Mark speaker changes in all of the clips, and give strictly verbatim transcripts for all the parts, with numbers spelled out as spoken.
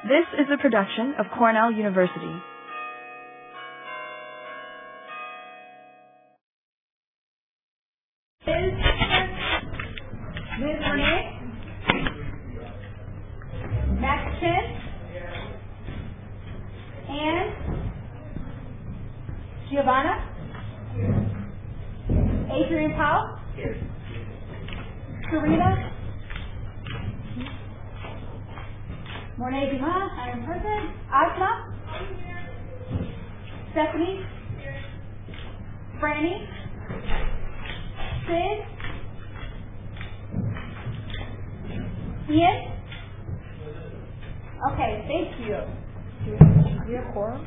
Speaker 1: This is a production of Cornell University.
Speaker 2: Liz Renee, Max Chen, Anne, Giovanna, Adrian Powell, Serena, Mornay Dumas, I am present, Asma, Stephanie, Franny, Sid, Ian? Okay, thank you.
Speaker 3: Do we have quorum?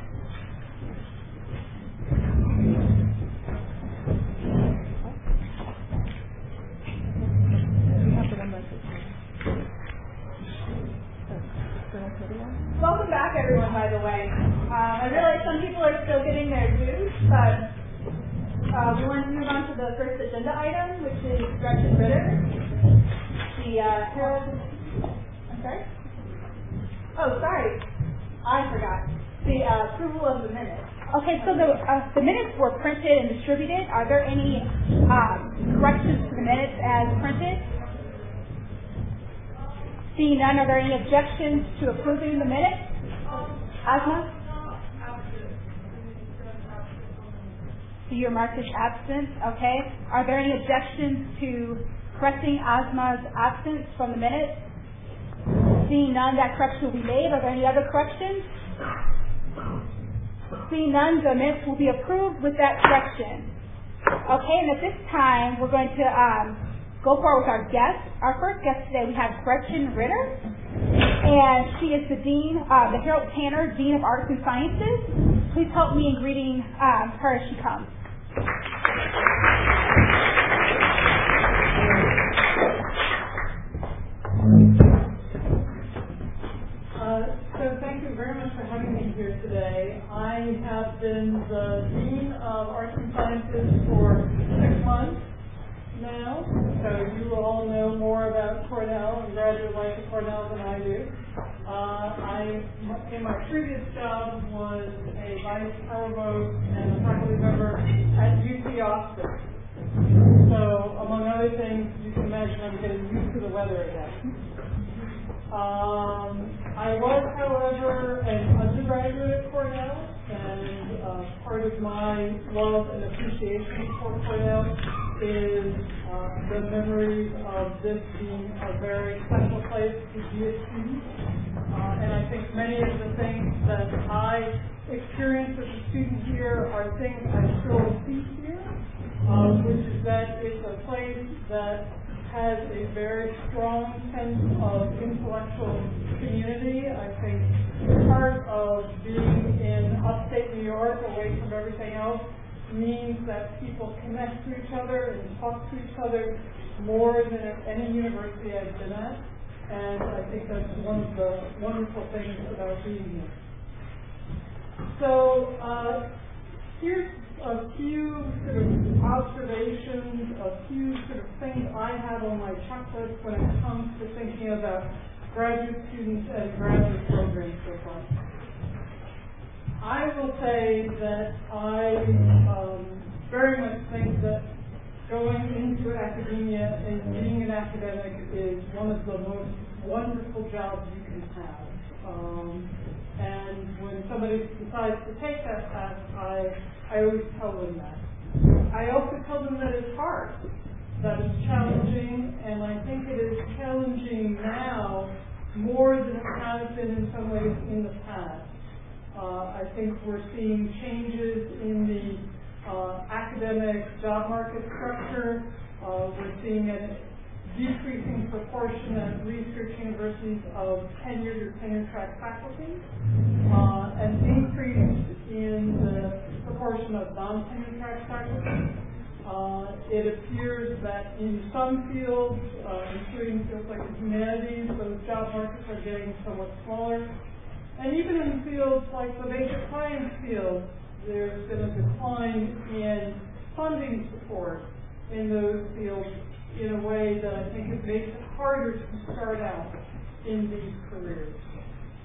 Speaker 2: Welcome back, everyone, by the way. Um, I realize some people are still getting their dues, but uh, we want to move on to the first agenda item, which is Gretchen Ritter. The uh, Herald... I'm sorry? Oh, sorry. I forgot. The uh, approval of the minutes. Okay, so the uh, the minutes were printed and distributed. Are there any um, corrections to the minutes as printed? Seeing none, are there any objections to approving the minutes? Asma? So you're marked as absent, okay. Are there any objections to correcting Asma's absence from the minutes? Seeing none, that correction will be made. Are there any other corrections? Seeing none, the minutes will be approved with that correction. Okay, and at this time, we're going to um, go forward with our guest. Our first guest today, we have Gretchen Ritter, and she is the Dean, uh, the Harold Tanner Dean of Arts and Sciences. Please help me in greeting um, her as she comes.
Speaker 4: Uh, so thank you very much for having me here today. I have been the Dean of Arts and Sciences for six months now, so you all know more about Cornell and graduate life at Cornell than I do. Uh, I, in my previous job, was a vice provost and a faculty member at U T Austin. So, among other things, you can imagine I'm getting used to the weather again. Um, I was, however, an undergraduate at Cornell, and uh, part of my love and appreciation for Cornell is uh, the memory of this being a very special place to be a student. Uh, and I think many of the things that I experienced as a student here are things I still see here, um, which is that it's a place that has a very strong sense of intellectual community. I think part of being in upstate New York, away from everything else, means that people connect to each other and talk to each other more than at any university I've been at. And I think that's one of the wonderful things about being here. So uh, here's a few sort of observations, a few sort of things I have on my checklist when it comes to thinking about graduate students and graduate programs so far. I will say that I um, very much think that going into academia and being an academic is one of the most wonderful jobs you can have. Um, and when somebody decides to take that path, I, I always tell them that. I also tell them that it's hard, that it's challenging, and I think it is challenging now more than it has been in some ways in the past. Uh, I think we're seeing changes in the uh, academic job market structure. Uh, we're seeing a decreasing proportion at research universities of tenured or tenure-track faculty, uh, an increase in the proportion of non-tenure-track faculty. Uh, it appears that in some fields, uh, including fields like the humanities, those job markets are getting somewhat smaller. And even in fields like the basic science field, there's been a decline in funding support in those fields in a way that I think it makes it harder to start out in these careers.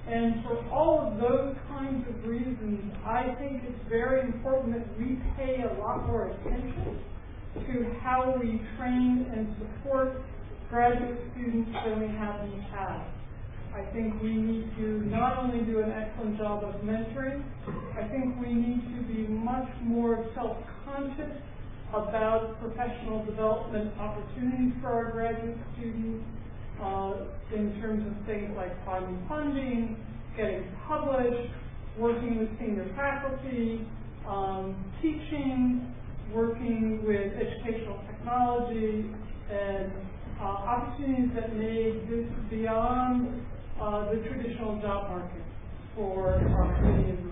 Speaker 4: And for all of those kinds of reasons, I think it's very important that we pay a lot more attention to how we train and support graduate students than we have in the past. I think we need to not only do an excellent job of mentoring, I think we need to be much more self-conscious about professional development opportunities for our graduate students uh, in terms of things like finding funding, getting published, working with senior faculty, um, teaching, working with educational technology, and uh, opportunities that may exist beyond uh, the traditional job market for our community.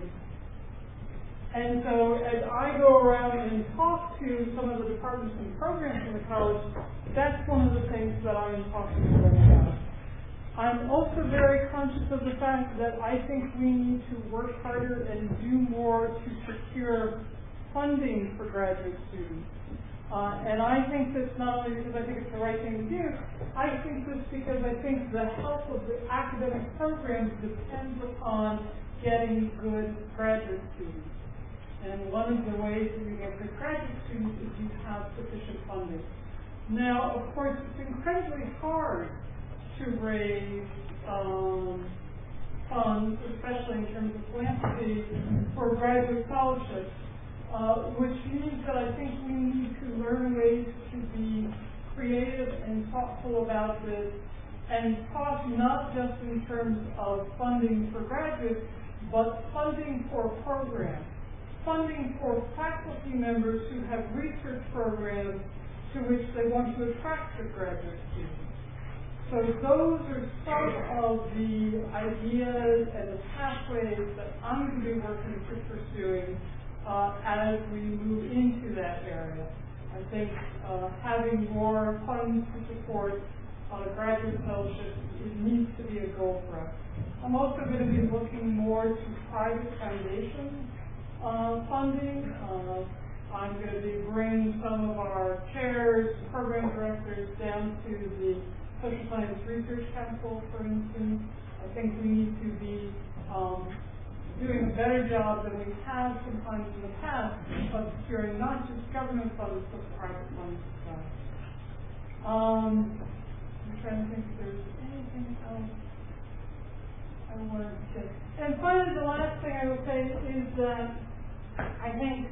Speaker 4: And so as I go around and talk to some of the departments and programs in the college, that's one of the things that I'm talking to them about. I'm also very conscious of the fact that I think we need to work harder and do more to secure funding for graduate students. Uh, and I think this not only because I think it's the right thing to do, I think this because I think the health of the academic programs depends upon getting good graduate students. And one of the ways that you get good graduate students is you have sufficient funding. Now, of course, it's incredibly hard to raise um, funds, especially in terms of philanthropy, for graduate scholarships, uh, which means that I think we need to learn ways to be creative and thoughtful about this, and talk not just in terms of funding for graduates, but funding for programs. Funding for faculty members who have research programs to which they want to attract their graduate students. So those are some of the ideas and the pathways that I'm going to be working to pursuing uh, as we move into that area. I think uh, having more funds to support uh, graduate fellowships, it needs to be a goal for us. I'm also going to be looking more to private foundations Uh, funding. Uh, I'm going to be bringing some of our chairs, program directors down to the Social Science Research Council, for instance. I think we need to be um, doing a better job than we have sometimes in the past of securing not just government funds, but private funds as well. Um, I'm trying to think if there's anything else I wanted to say. And finally, the last thing I would say is that I think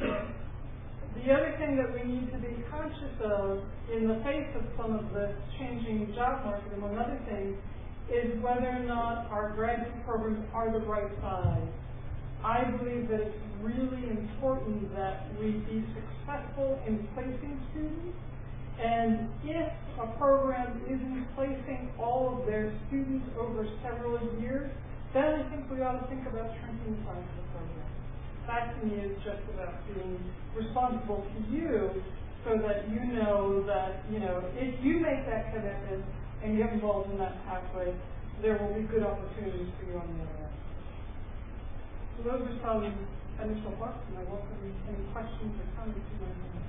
Speaker 4: the other thing that we need to be conscious of in the face of some of the changing job market, among other things, is whether or not our graduate programs are the right size. I believe that it's really important that we be successful in placing students, and if a program isn't placing all of their students over several years, then I think we ought to think about shrinking the size of the program. That to me is just about being responsible to you, so that you know that, you know, if you make that commitment and get involved in that pathway, there will be good opportunities for you on the other end. So those are some initial thoughts, and I welcome any questions or comments you might have.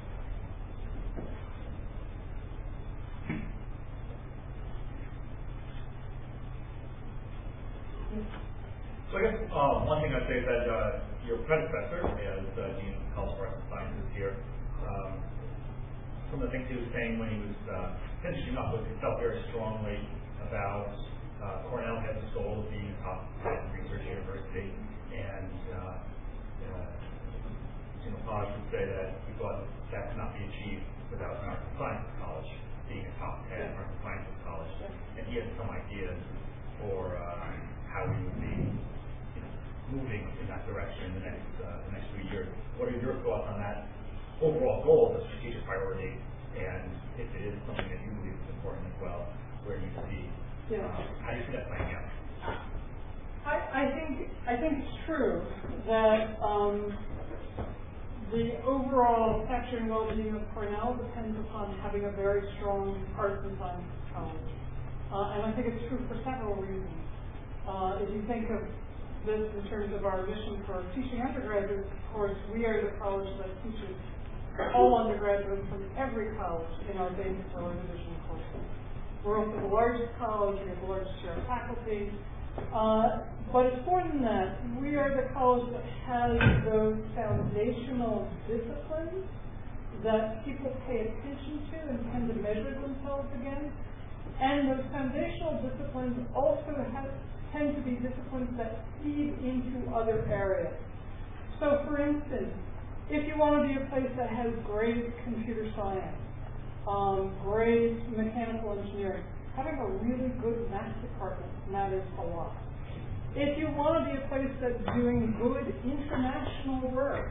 Speaker 5: So I guess uh, one thing I'd say is that uh, your predecessor, as uh, Dean of College of Arts and Sciences here, um, some of the things he was saying when he was uh, finishing up was he felt very strongly about uh, Cornell has a goal of being a top ten research university, and uh, uh, Jim Hodge would say that he thought that could not be achieved without an arts and sciences college being a top ten arts and sciences college, and he had some ideas for uh, how we would be moving in that direction in the next uh, the next few years. What are your thoughts on that overall goal, the strategic priority, and if it is something that you believe is important as well, where do you see,
Speaker 4: yeah.
Speaker 5: uh, how do you see that playing out?
Speaker 4: I, I think I think it's true that um, the overall stature and well-being of Cornell depends upon having a very strong arts and sciences college, uh, and I think it's true for several reasons. Uh, if you think of this in terms of our mission for teaching undergraduates, of course, we are the college that teaches all undergraduates from every college in our basic lower division courses. We're also the largest college, we have the largest share of faculty, Uh, but it's more than that. We are the college that has those foundational disciplines that people pay attention to and tend to measure themselves against. And those foundational disciplines also have, tend to be disciplines that feed into other areas. So, for instance, if you want to be a place that has great computer science, um, great mechanical engineering, having a really good math department matters a lot. If you want to be a place that's doing good international work,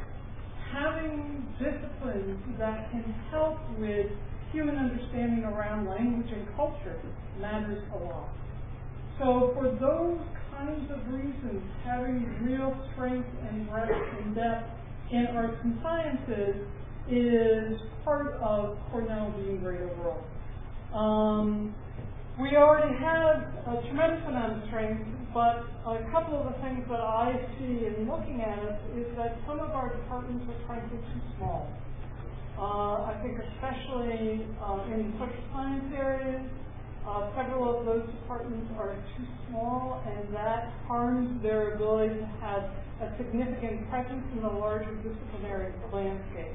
Speaker 4: having disciplines that can help with human understanding around language and culture matters a lot. So for those kinds of reasons, having real strength and breadth and depth in arts and sciences is part of Cornell being great overall. Um, we already have a tremendous amount of strength, but a couple of the things that I see in looking at it is that some of our departments are frankly too small. Uh, I think especially uh, in the social science areas, uh, several of those departments are too small, and that harms their ability to have a significant presence in the larger disciplinary landscape.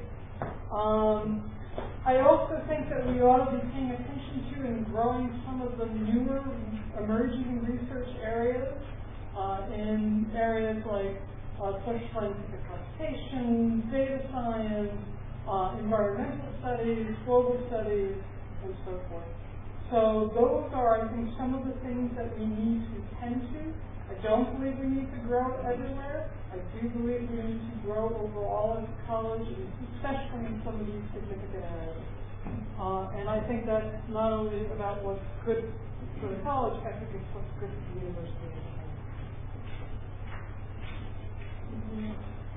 Speaker 4: Um, I also think that we ought to be paying attention to and growing some of the newer emerging research areas uh, in areas like uh, social scientific computation, data science, uh, environmental studies, global studies, and so forth. So those are, I think, some of the things that we need to tend to. I don't believe we need to grow everywhere. I do believe we need to grow overall as a college, especially in some of these significant areas. Uh, and I think that's not only about what's good for the college, I think it's what's good for the university as a whole. Mm-hmm.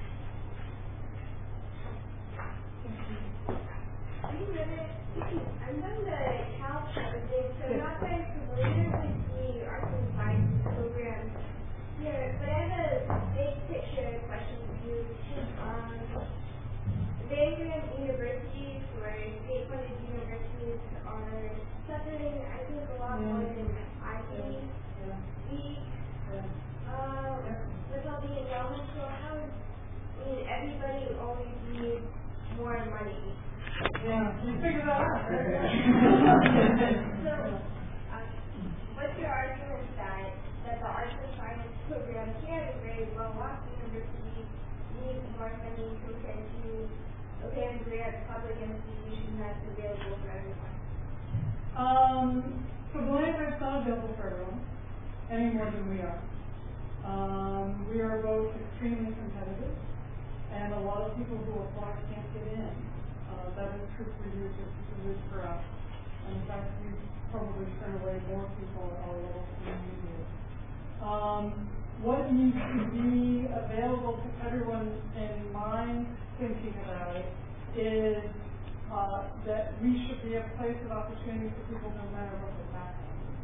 Speaker 6: I'm from the Cal project, so not very familiar with the arts and science program here, but I have a big picture question for you. Um, Vanguard universities or state-funded universities are suffering, I think, a lot more than Ivy League. Uh, with all the endowments, so how, I mean, everybody always needs more money.
Speaker 4: Yeah, you figure that out.
Speaker 6: So, uh, what's your argument that, that the arts and science program here is very well-off university needs more funding compared to a Vanguard public institution that's available for everyone?
Speaker 4: Um, so Vanguard's not available for everyone, any more than we are. Um, we are both extremely competitive, and a lot of people who apply can't get in. Uh, that is true for you, it is for us. And in fact, we probably turn away more people at our level than we do. Um, what needs to be available to everyone in my thinking about it is uh, that we should be a place of opportunity for people no matter what their background is.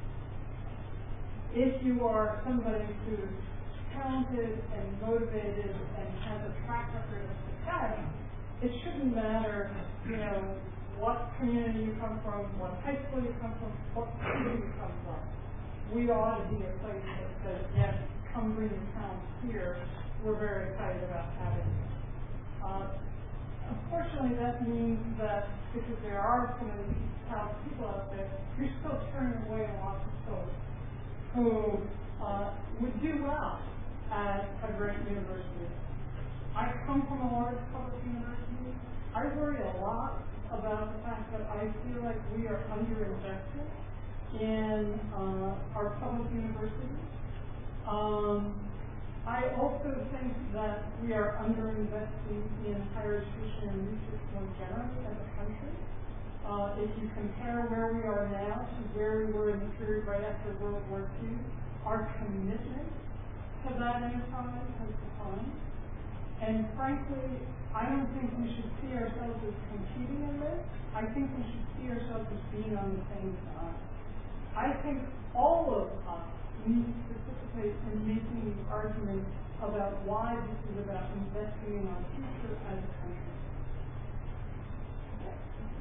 Speaker 4: If you are somebody who's talented and motivated and has a track record of success, it shouldn't matter, you know, what community you come from, what high school you come from, what city you come from. We ought to be a place that says, yes, come bring your talents here. We're very excited about having you. Uh, unfortunately, that means that because there are so many talented people out there, you're still turning away lots of folks who uh, would do well at a great university. I come from a large public university. I worry a lot about the fact that I feel like we are underinvested in uh, our public universities. Um, I also think that we are underinvesting in higher education and research more generally as a country. Uh, if you compare where we are now to where we were in the period right after World War Two, our commitment to that enterprise has declined. And frankly, I don't think we should see ourselves as competing in this. I think we should see ourselves as being on the same side. I think all of us need to participate in making the argument about why this is about investing in our future as a country.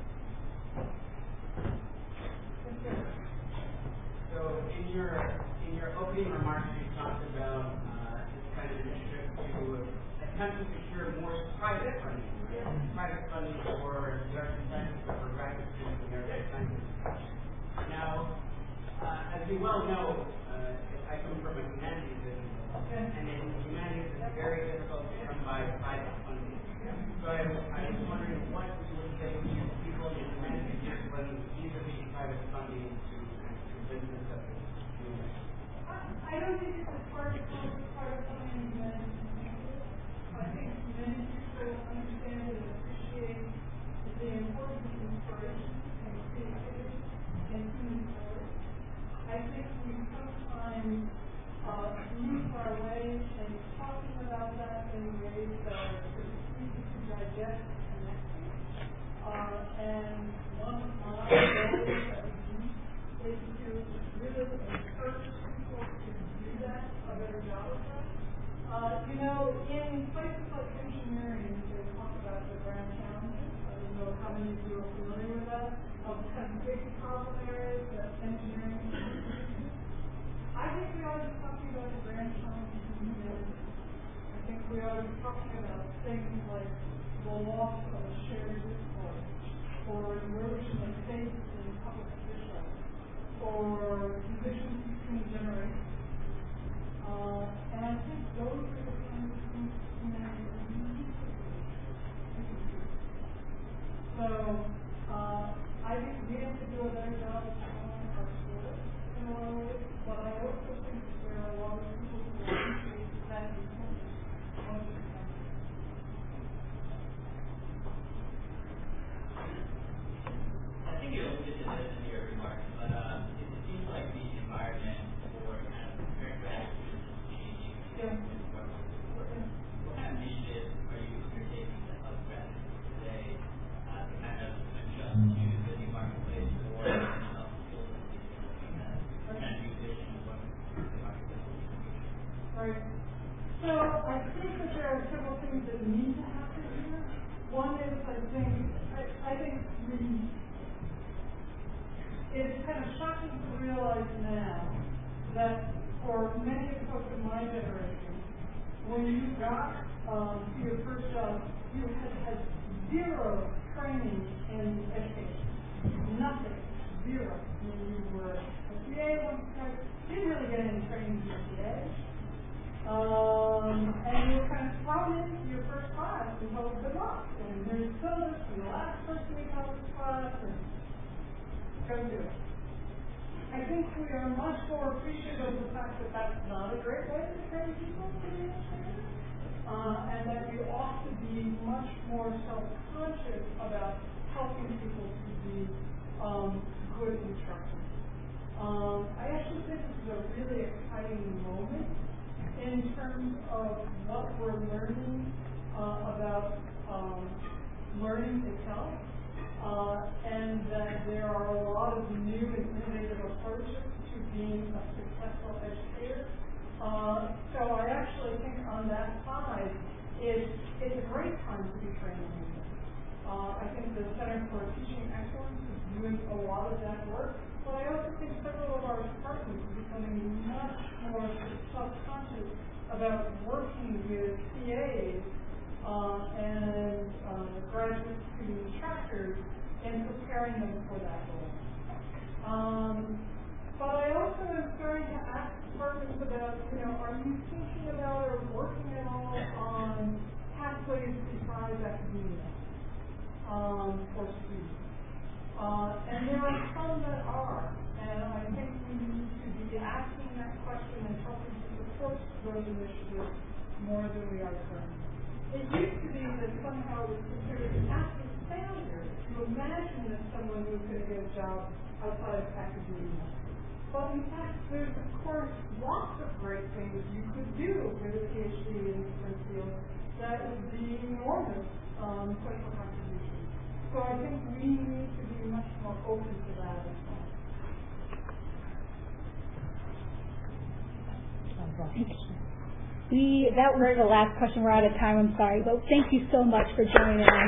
Speaker 7: So in your in in your opening remarks, you talked about uh, this kind of initiative to attempt to secure more private funding, right? Private funding for the arts and sciences, for graduate students in the arts and sciences. Now, uh, as you well know, uh, I come from a humanities business, and in humanities it's very difficult to come by private funding. So I, I was wondering what you would say to people in the humanities when vis-a-vis private funding to convince them that it's doing it.
Speaker 4: I don't think it's as hard to come with private funding as I think many people understand and appreciate the importance of inspiration and creativity and human power. I think we sometimes uh, lose our way in talking about that in ways that are sort of easy to digest and connecting. Uh, and one of my goals that we do is to really encourage people to do that, a better job of that. Uh, you know, in places like engineering, they talk about the grand challenges. I don't know how many of you are familiar with that, of kind of big problem areas that engineering is. I think we ought to be talking about the grand challenges of humanity. I think we ought to be talking about things like the loss of a shared discourse, or erosion of faith in public officials, or divisions between generations. Uh, and I think those are the kinds of things humanity needs to do. So uh, I think we have to do a better job of telling our story in a lot of ways, but I also think that there are a lot of people who appreciate that importance of the country.
Speaker 8: I think you alluded to this in your remarks, but uh, it, it seems like the environment for kind of preparing for activities is changing.
Speaker 4: Yeah.
Speaker 8: What kind of initiatives are you undertaking to help graduates today uh, to kind of adjust to the new marketplace or help skills that they're looking at, kind of new vision of what the marketplace is?
Speaker 4: Right. So I think that there are several things that need to happen here. One is, I think, I, I think we, it's kind of shocking to realize now that for many of the folks in my generation, when you got um, to your first job, you had had zero training in education. Nothing. Zero. When you were a C A, one time, you didn't really get any training in C A. Um, and you were kind of thrown into your first class and told good luck. And here's the syllabus, and the last person you come to class, and go do it. I think we are much more appreciative of the fact that that's not a great way to train people to be administrators, uh, and that you ought to be much more self-conscious about helping people to be um, good instructors. Um, I actually think this is a really exciting moment in terms of what we're learning uh, about um, learning itself. Uh, and that there are a lot of new and innovative approaches to being a successful educator. Uh, so I actually think on that side, it, it's a great time to be training people. Uh, I think the Center for Teaching Excellence is doing a lot of that work, but I also think several of our departments are becoming much more self-conscious about working with C As Uh, and uh, graduate student instructors and preparing them for that role. Um, but I also am starting to ask departments about, you know, are you thinking about or working at all on pathways besides academia um, for students? Uh, and there are some that are, and I think we need to be asking that question and helping to support those initiatives more than we are currently. It used to be that somehow it was considered an absolute failure to imagine that someone was going to get a job outside of academia. But in fact, there's of course lots of great things you could do with a PhD in different fields that would be enormous um, social contributions. So I think we need to be much more open to that as well.
Speaker 3: Thank you. We, that was the last question. We're out of time. I'm sorry. But thank you so much for joining us.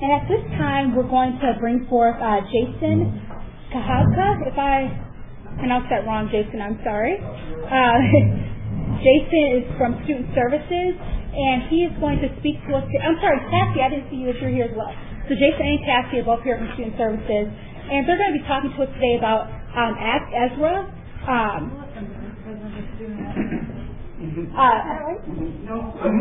Speaker 3: And at this time, we're going to bring forth uh, Jason Kahaka. If I pronounced that wrong, Jason, I'm sorry. Uh, Jason is from Student Services, and he is going to speak to us. I'm sorry, Cassie, I didn't see you that you're here as well. So Jason and Cassie are both here from Student Services, and they're going to be talking to us today about um, Ask Ezra. Um, uh,
Speaker 9: no.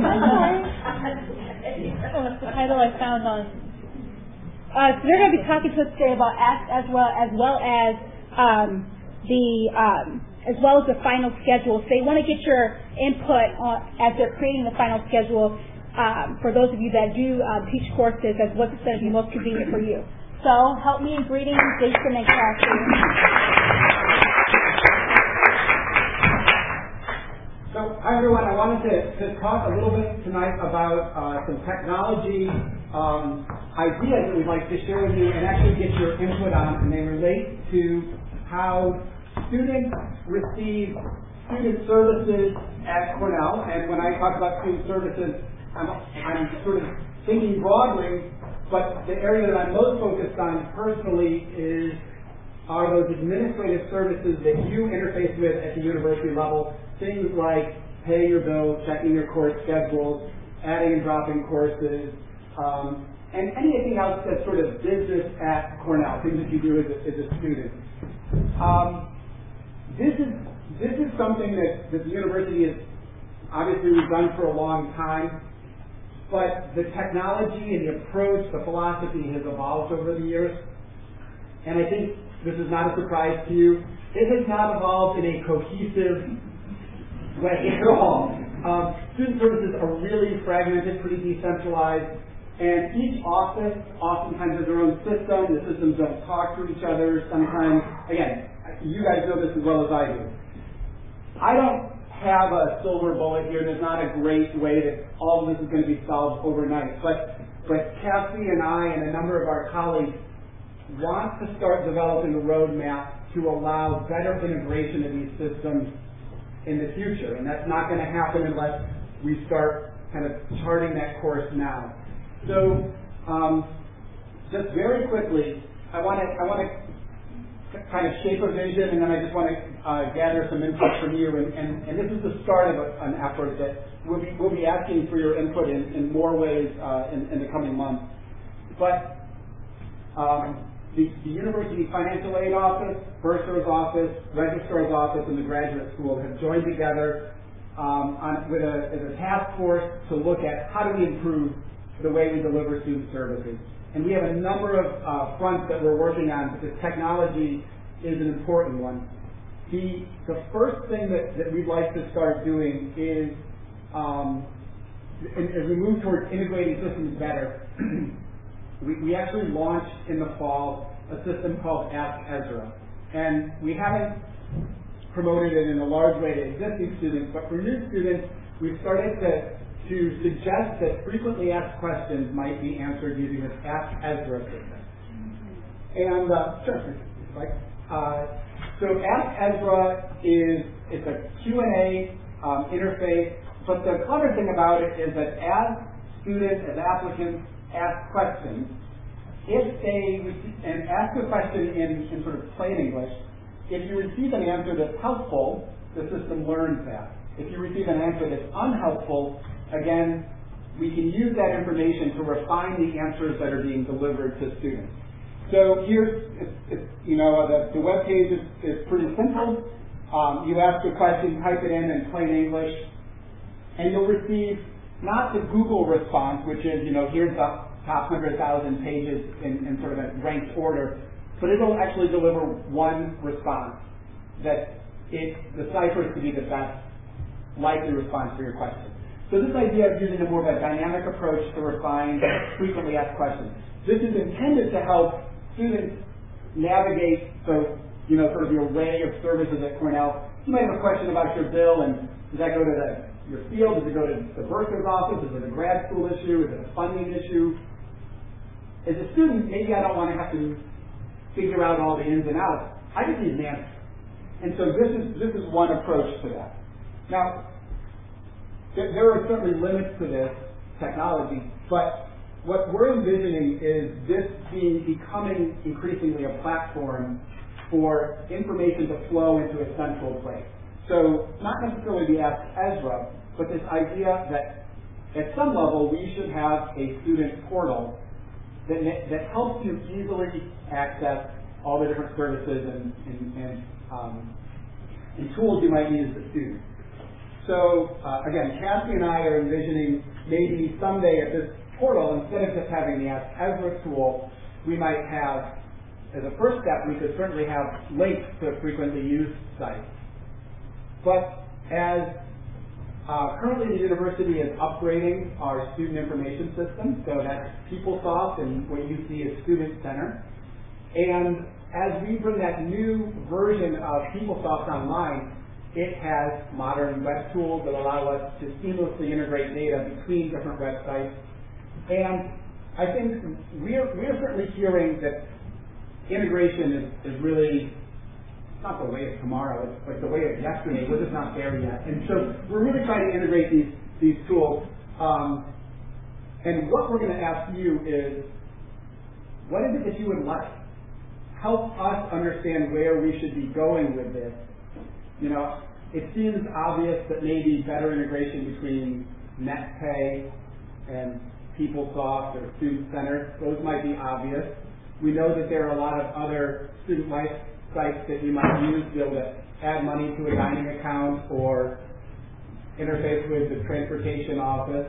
Speaker 3: Oh, that's the title I found on. Uh, so they're going to be talking to us today about Ask Ezra, as well as um, the um, as well as the final schedule. So they want to get your input on, as they're creating the final schedule um, for those of you that do uh, teach courses, as what's going to be most convenient for you. So help me in greeting Jason and Cassie.
Speaker 9: So, hi everyone. I wanted to, to talk a little bit tonight about uh, some technology um, ideas that we'd like to share with you and actually get your input on, and they relate to how students receive student services at Cornell. And when I talk about student services, I'm, I'm sort of thinking broadly, but the area that I'm most focused on personally is are those administrative services that you interface with at the university level, things like pay your bill, checking your course schedules, adding and dropping courses, um, and anything else that's sort of business at Cornell, things that you do as a, as a student. Um, this is this is something that, that the university has obviously we've done for a long time, but the technology and the approach, the philosophy has evolved over the years, and I think this is not a surprise to you. It has not evolved in a cohesive way at all. Um, student services are really fragmented, pretty decentralized, and each office oftentimes has their own system. The systems don't talk to each other. Sometimes, again, you guys know this as well as I do. I don't have a silver bullet here. There's not a great way that all of this is going to be solved overnight. But, but Cassie and I and a number of our colleagues want to start developing a roadmap to allow better integration of these systems in the future. And that's not going to happen unless we start kind of charting that course now. So, um, just very quickly, I want to I want to kind of shape a vision, and then I just want to uh, gather some input from you. And, and, and this is the start of a, an effort that we'll be, we'll be asking for your input in, in more ways uh, in, in the coming months. But um, the, the University Financial Aid Office, Bursar's Office, Registrar's Office, and the Graduate School have joined together um, on, with a, as a task force to look at how do we improve the way we deliver student services. And we have a number of uh, fronts that we're working on, because technology is an important one. The, the first thing that, that we'd like to start doing is, um, as we move towards integrating systems better, we, we actually launched in the fall a system called Ask Ezra. And we haven't promoted it in a large way to existing students, but for new students, we've started to to suggest that frequently asked questions might be answered using this Ask Ezra system. And, uh, sure, like, uh, so Ask Ezra is, it's a Q and A um, interface, but the clever thing about it is that as students, as applicants ask questions, if they, and ask a question in, in sort of plain English, if you receive an answer that's helpful, the system learns that. If you receive an answer that's unhelpful, again, we can use that information to refine the answers that are being delivered to students. So here's, it's, it's, you know, the, the web page is, is pretty simple. Um, you ask a question, type it in in plain English, and you'll receive not the Google response, which is, you know, here's the top one hundred thousand pages in, in sort of a ranked order, but it'll actually deliver one response that it deciphers to be the best likely response for your question. So this idea of using a more of a dynamic approach to refine frequently asked questions. This is intended to help students navigate the, you know, sort of the array of services at Cornell. You might have a question about your bill, and does that go to the, your field? Does it go to the bursar's office? Is it a grad school issue? Is it a funding issue? As a student, maybe I don't want to have to figure out all the ins and outs. I just need an answer. And so this is this is one approach to that. Now, there are certainly limits to this technology, but what we're envisioning is this being becoming increasingly a platform for information to flow into a central place. So not necessarily the Ask Ezra, but this idea that at some level we should have a student portal that, that helps you easily access all the different services and, and, and, um, and tools you might need as a student. So uh, again, Cassie and I are envisioning maybe someday at this portal, instead of just having the Ask Ezra tool, we might have, as a first step, we could certainly have links to frequently used sites. But as uh, currently the university is upgrading our student information system, so that's PeopleSoft and what you see as Student Center. And as we bring that new version of PeopleSoft online, it has modern web tools that allow us to seamlessly integrate data between different websites. And I think we're, we're certainly hearing that integration is, is really not the way of tomorrow, it's like the way of yesterday. We're just not there yet. And so we're really trying to integrate these, these tools. Um, and what we're going to ask you is, what is it that you would like? Help us understand where we should be going with this. You know, it seems obvious that maybe better integration between NetPay and PeopleSoft or Student Center, those might be obvious. We know that there are a lot of other student life sites that you might use to be able to add money to a dining account or interface with the transportation office.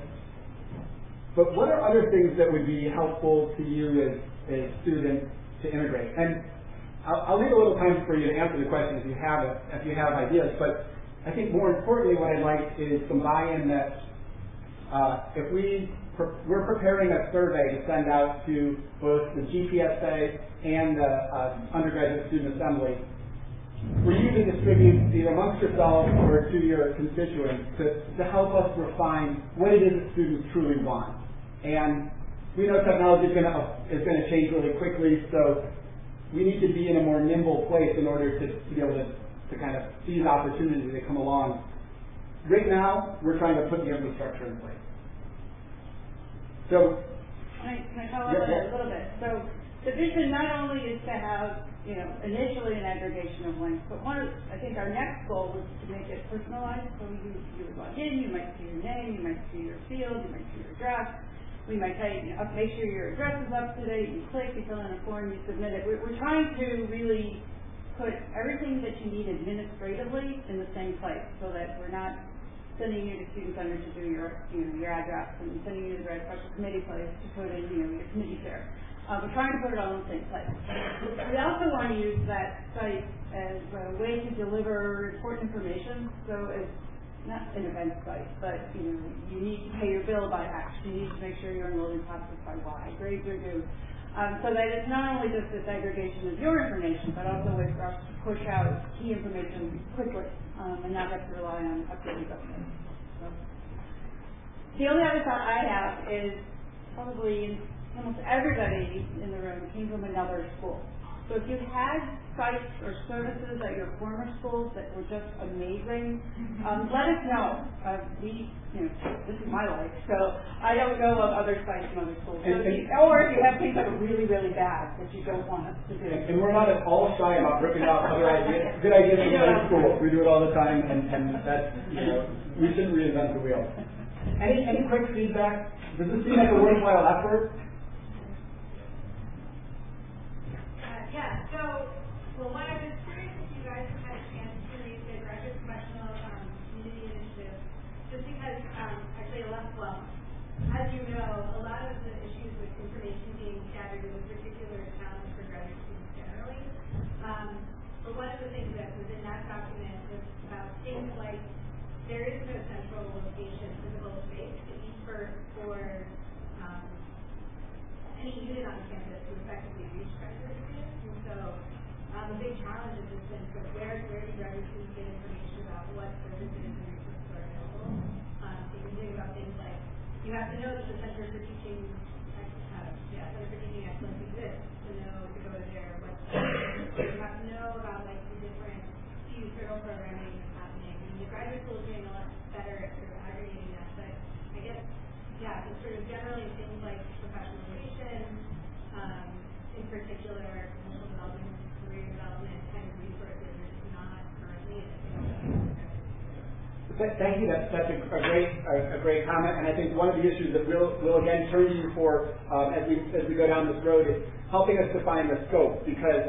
Speaker 9: But what are other things that would be helpful to you as, as students to integrate? And I'll, I'll leave a little time for you to answer the question if you have it, if you have ideas. But I think more importantly, what I'd like is some buy-in that uh, if we pre- we're preparing a survey to send out to both the G P S A and the uh, undergraduate student assembly, for you to distribute either amongst yourselves or to your constituents to, to help us refine what it is that students truly want. And we know technology is going to is going to change really quickly, so we need to be in a more nimble place in order to, to be able to, to kind of seize opportunities that come along. Right now, we're trying to put the infrastructure in place. So,
Speaker 10: can I, can I follow up on that a little bit? So, the vision not only is to have, you know, initially an aggregation of links, but one, of, I think our next goal was to make it personalized. So you, you would log in, you might see your name, you might see your field, you might see your address. We might tell you, you know, make sure your address is up to date, you click, you fill in a form, you submit it. We're, we're trying to really put everything that you need administratively in the same place so that we're not sending you to Student Center to do your, you know, your address and sending you to the Red Special Committee place to put in, you know, your committee chair. Uh, we're trying to put it all in the same place. We also want to use that site as a way to deliver important information. So as not an event site, but you know, you need to pay your bill by X. You need to make sure you're enrolled in classes by Y. Grades are due. Um, so that it's not only just this aggregation of your information, but also a way for us to push out key information quickly um, and not have to rely on updated documents. So. The only other thought I have is probably almost everybody in the room came from another school. So if you had sites or services at your former schools that were just amazing, um, let us know. Uh, we, you know, this is my life, so I don't know of other sites from other schools. So if you, or if you have things that are really, really bad that you don't want us to do.
Speaker 9: And we're not at all shy about ripping out other ideas, good ideas from other schools. We do it all the time, and, and that's, you know, we shouldn't reinvent the wheel. Any, any quick feedback? Does this seem like a worthwhile effort?
Speaker 6: Yeah, so, well, one, I was curious if you guys have had a chance to read the Graduate Professional um, Community Initiative, just because, um, actually, a lot, well, as you know, a lot of the issues with information being scattered is a particular challenge for graduate students generally. Um, but one of the things that was in that document was about things like there is no central location, physical space to each for, for um, any unit on campus to effectively reach graduate students. So um, a big challenge has just been so where where do graduate students get information about what services and resources are available? Um, so you can think about things like you have to know that the Center for Teaching uh, yeah, Center for Teaching Excellence exists to know to go to their website. So you have to know about like the different Q federal programming that's happening. I mean, the graduate school is doing a lot better at sort of aggregating that, but I guess yeah, it's sort of generally things like professionalization, um, in particular, professional development, career development, kind of resources are just not currently in the
Speaker 9: Thank you. That's, that's a, a great a, a great comment, and I think one of the issues that we'll, we'll again turn to you for um, as we as we go down this road is helping us define the scope, because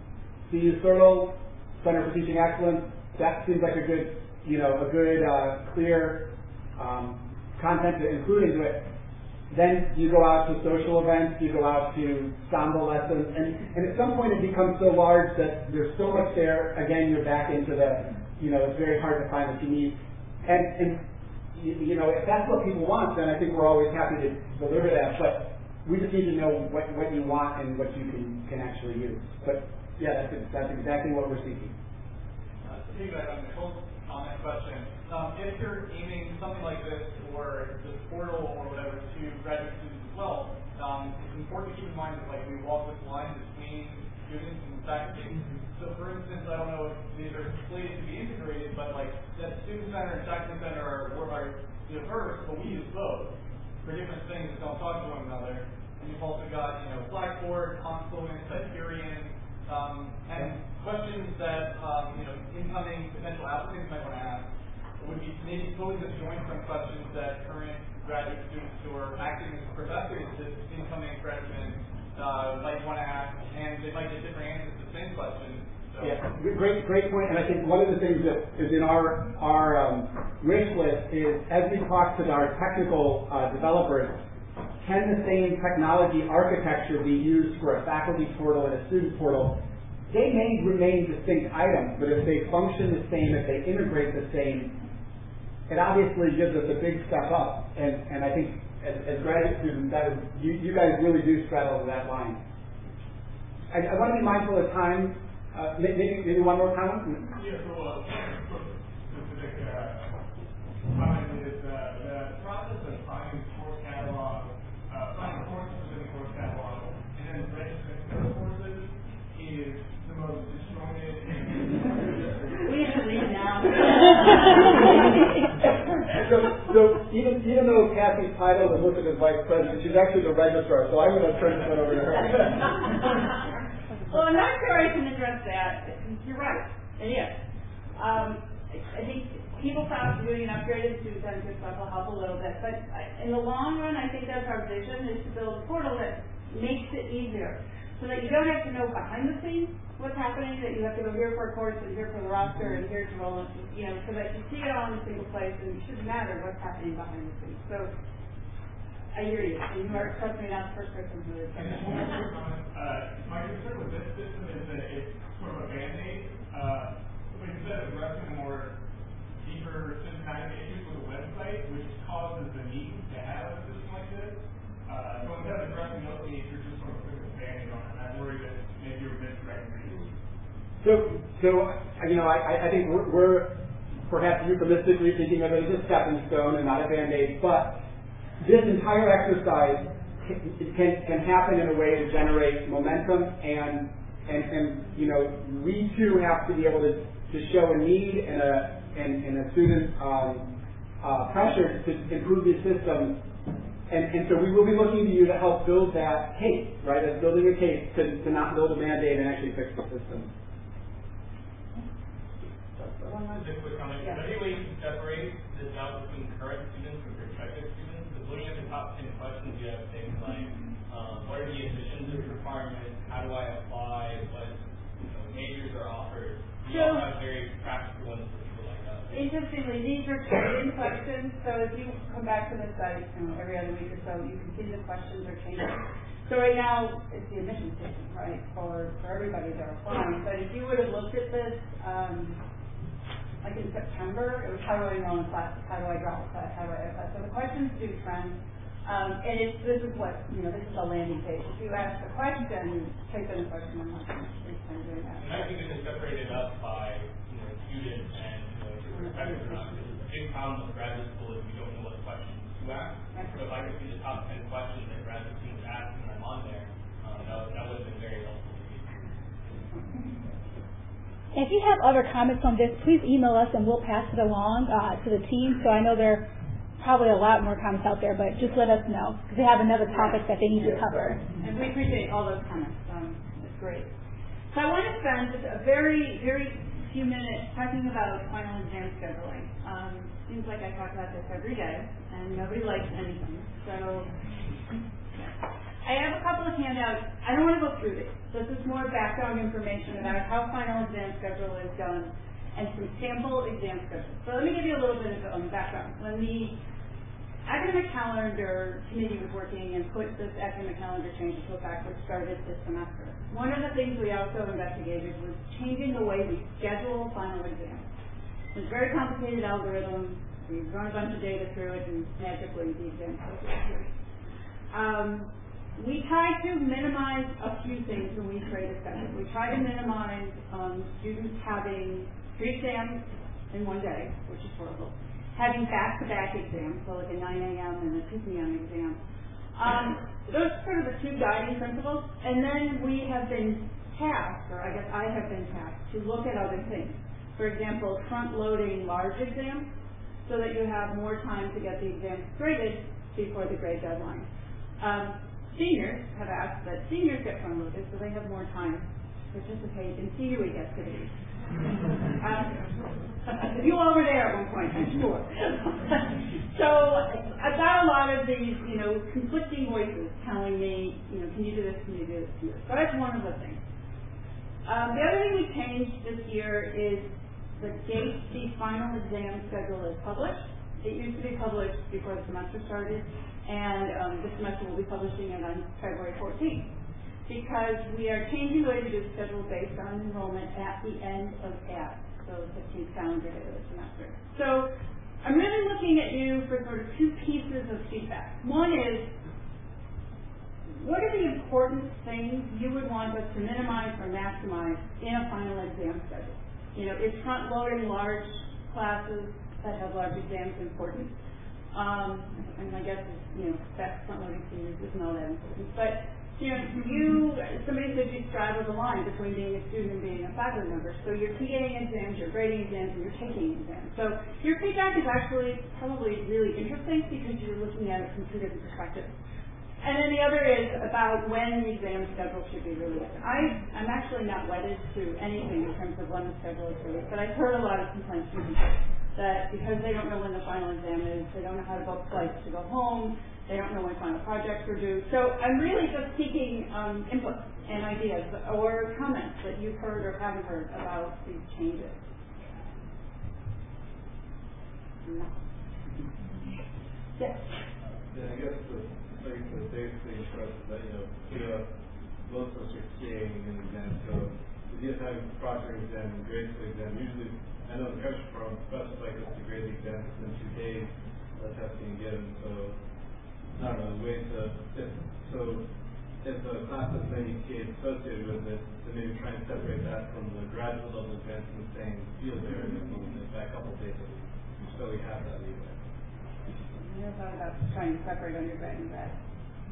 Speaker 9: C U Thurlow, Center for Teaching Excellence, that seems like a good you know a good uh, clear um, content to include into it. Then you go out to social events, you go out to Samba lessons, and, and at some point it becomes so large that there's so much there. Again, you're back into the, you know, it's very hard to find what you need. And, and you, you know, if that's what people want, then I think we're always happy to deliver that. But we just need to know what, what you want and what you can, can actually use. But yeah, that's, that's exactly what we're seeking.
Speaker 11: Uh, to piggyback on Nicole's comment question, um, if you're aiming something like this or this portal or whatever to graduate students as well, um, it's important to keep in mind that like we walk this line between students and faculty. So for instance, I don't know if these are slated to be integrated, but like that student center and faculty center are, are diverse, but we use both for different things that don't talk to one another. And you've also got, you know, Blackboard, Confluent, Hyperion, um, and questions that um, you know incoming potential applicants might want to ask would be maybe totally disjoint from questions that current graduate students who are acting as professors that incoming freshmen uh, might want to ask, and they might get different answers to the same question. So.
Speaker 9: Yeah, great, great point. And I think one of the things that is in our our um, wish list is, as we talk to our technical uh, developers, can the same technology architecture be used for a faculty portal and a student portal? They may remain distinct items, but if they function the same, if they integrate the same, it obviously gives us a big step up. And, and I think as, as graduate students, that is, you, you guys really do straddle that line. I, I want to be mindful of time. Uh, maybe, maybe one more comment?
Speaker 11: Yeah, so uh, specific uh, comment is uh, the process of finding course catalog, uh, finding courses within the course catalog, and then registering for the courses is the most disjointed.
Speaker 10: We have to leave now.
Speaker 9: so, so even even though Kathy's title is listed as vice president, she's actually the registrar. So I'm going to turn this over to her.
Speaker 10: Well, I'm not sure I can address that. You're right. It is. Um, I think people thought doing an upgraded student center stuff will help a little bit, but in the long run, I think that's our vision, is to build a portal that makes it easier, so that you don't have to know behind the scenes what's happening, that you have to go here for a course and here for the roster and here to roll, you know, so that you see it all in a single place, and it shouldn't matter what's happening behind the scenes. So I hear you, and you are, trust me, not the first person who is.
Speaker 11: And just one more comment. Uh, my concern with this system is that it's sort of a band-aid. Uh, but instead of addressing more deeper systematic issues with the website, which causes the need to have a system like this, uh, so instead of addressing those needs, you're just sort of putting a band-aid on it. I'm worried that maybe you're misdirecting people.
Speaker 9: So, so you know, I, I think we're, we're perhaps euphemistically thinking of it as a stepping stone and not a band-aid, but this entire exercise can, can, can happen in a way to generate momentum, and, and, and you know, we too have to be able to, to show a need and a, and, and a student um, uh, pressure to improve these systems. And, and so we will be looking to you to help build that case, right, as building a case to, to not build a Band-Aid and actually fix the system.
Speaker 11: Just a quick comment. Is there any way you can separate this out between current students and prospective students? Because looking at the top ten questions, you have things like, um, what are the admissions requirements? How do I apply? What you know, majors are offered? You
Speaker 10: So,
Speaker 11: all have very practical ones for people like us.
Speaker 10: Interestingly, these are trade-in questions, so if you come back to the site you know, every other week or so, you can see the questions are changing. So right now, it's the admission system, right, for, for everybody that are applying. But if you would have looked at this, um, like in September, it was how do I know in class, how do I drop a class, how do I apply? So the questions do trend. Um, and it's, this is what, you know, this is a landing page. If you ask a question, type in a question, I'm not going to spend doing that.
Speaker 11: And I think they separate it up by you know, students and you know, prospective or not. Because it's a big problem with graduate school is we don't know what questions to ask. So if I could see the top ten questions that graduate students ask and I'm on there, um, that, that would have been very helpful to me.
Speaker 3: If you have other comments on this, please email us and we'll pass it along uh, to the team. So I know they're probably a lot more comments out there, but just let us know because they have another topic that they need to cover.
Speaker 10: And we appreciate all those comments. Um, it's great. So I want to spend just a very, very few minutes talking about final exam scheduling. Um, seems like I talk about this every day, and nobody likes anything. So I have a couple of handouts. I don't want to go through these. This is more background information about how final exam schedule is done and some sample exam schedules. So let me give you a little bit of um, background. When the academic calendar committee was working and put this academic calendar change into effect, which started this semester, one of the things we also investigated was changing the way we schedule final exams. It's a very complicated algorithm. We run a bunch of data through it, and magically the exam goes through. Um, we try to minimize a few things when we create a schedule. We try to minimize um, students having three exams in one day, which is horrible. Having back-to-back exams, so like a nine a.m. and a two p.m. exam. Um, those are sort of the two guiding principles. And then we have been tasked, or I guess I have been tasked, to look at other things. For example, front-loading large exams so that you have more time to get the exams graded before the grade deadline. Um, seniors have asked that seniors get front-loaded so they have more time to participate in senior week activities. Um, you all were there at one point, I'm sure. So I've got a lot of these, you know, conflicting voices telling me, you know, can you do this, can you do this, can you do this. So that's one of the things. Um, the other thing we changed this year is the date the final exam schedule is published. It used to be published before the semester started, and um, this semester we'll be publishing it on February fourteenth. Because we are changing the way we do the schedule based on enrollment at the end of A B, so the fifteenth calendar day of the semester. So I'm really looking at you for sort of two pieces of feedback. One is, what are the important things you would want us to minimize or maximize in a final exam schedule? You know, is front-loading large classes that have large exams important? Um, and my guess is, you know, that front-loading seniors isn't all that important. But you know, you, somebody said you straddle the line between being a student and being a faculty member. So you're TAing exams, you're grading exams, and you're taking exams. So your feedback is actually probably really interesting because you're looking at it from two different perspectives. And then the other is about when the exam schedule should be released. I, I'm actually not wedded to anything in terms of when the schedule is released, but I've heard a lot of complaints from people that because they don't know when the final exam is, they don't know how to book flights to go home, they don't know when final projects are due. So I'm really just seeking um, input and ideas or comments that you've heard or haven't heard about these changes. Yes?
Speaker 12: Yeah, I guess the, like, the big thing for us is that, you know, you know, most of us are TAing an exam, so if you have a project exam and grade school exam, usually, I know the pressure from specify us to grade the exam within two days, the testing given, so I don't know, the way to, if, so if the class has many T As associated with it, then maybe try and separate that from the graduate level exams in the same field area, maybe back a couple of days a week, so we have that leeway.
Speaker 10: I never thought about trying to separate undergrad and grad.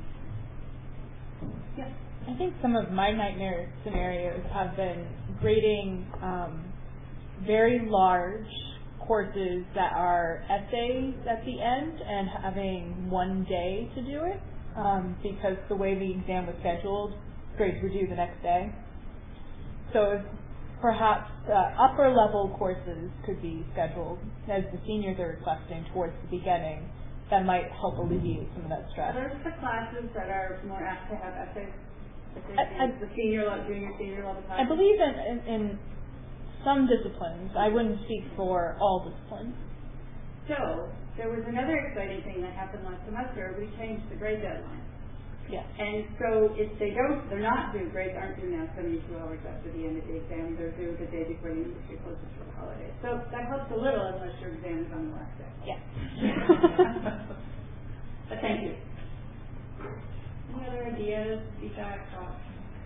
Speaker 10: Yes.
Speaker 13: I think some of my nightmare scenarios have been grading um, very large courses that are essays at the end and having one day to do it um, because the way the exam was scheduled, grades were due the next day. So if perhaps uh, upper level courses could be scheduled as the seniors are requesting towards the beginning, that might help alleviate some of that stress.
Speaker 10: Are those the classes that are more apt to have essays?
Speaker 13: I, I,
Speaker 10: the senior level, junior, senior level classes?
Speaker 13: I believe in, in, in some disciplines. I wouldn't speak for all disciplines.
Speaker 10: So, there was another exciting thing that happened last semester. We changed the grade deadline.
Speaker 13: Yes.
Speaker 10: And so if they don't, they're not due, grades aren't due now seventy-two hours after the end of the exam. They're due the day before the industry closes for the holidays. So that helps a little unless your exam is on the last day.
Speaker 13: Yes.
Speaker 10: But thank you. Any other ideas, feedback, thoughts?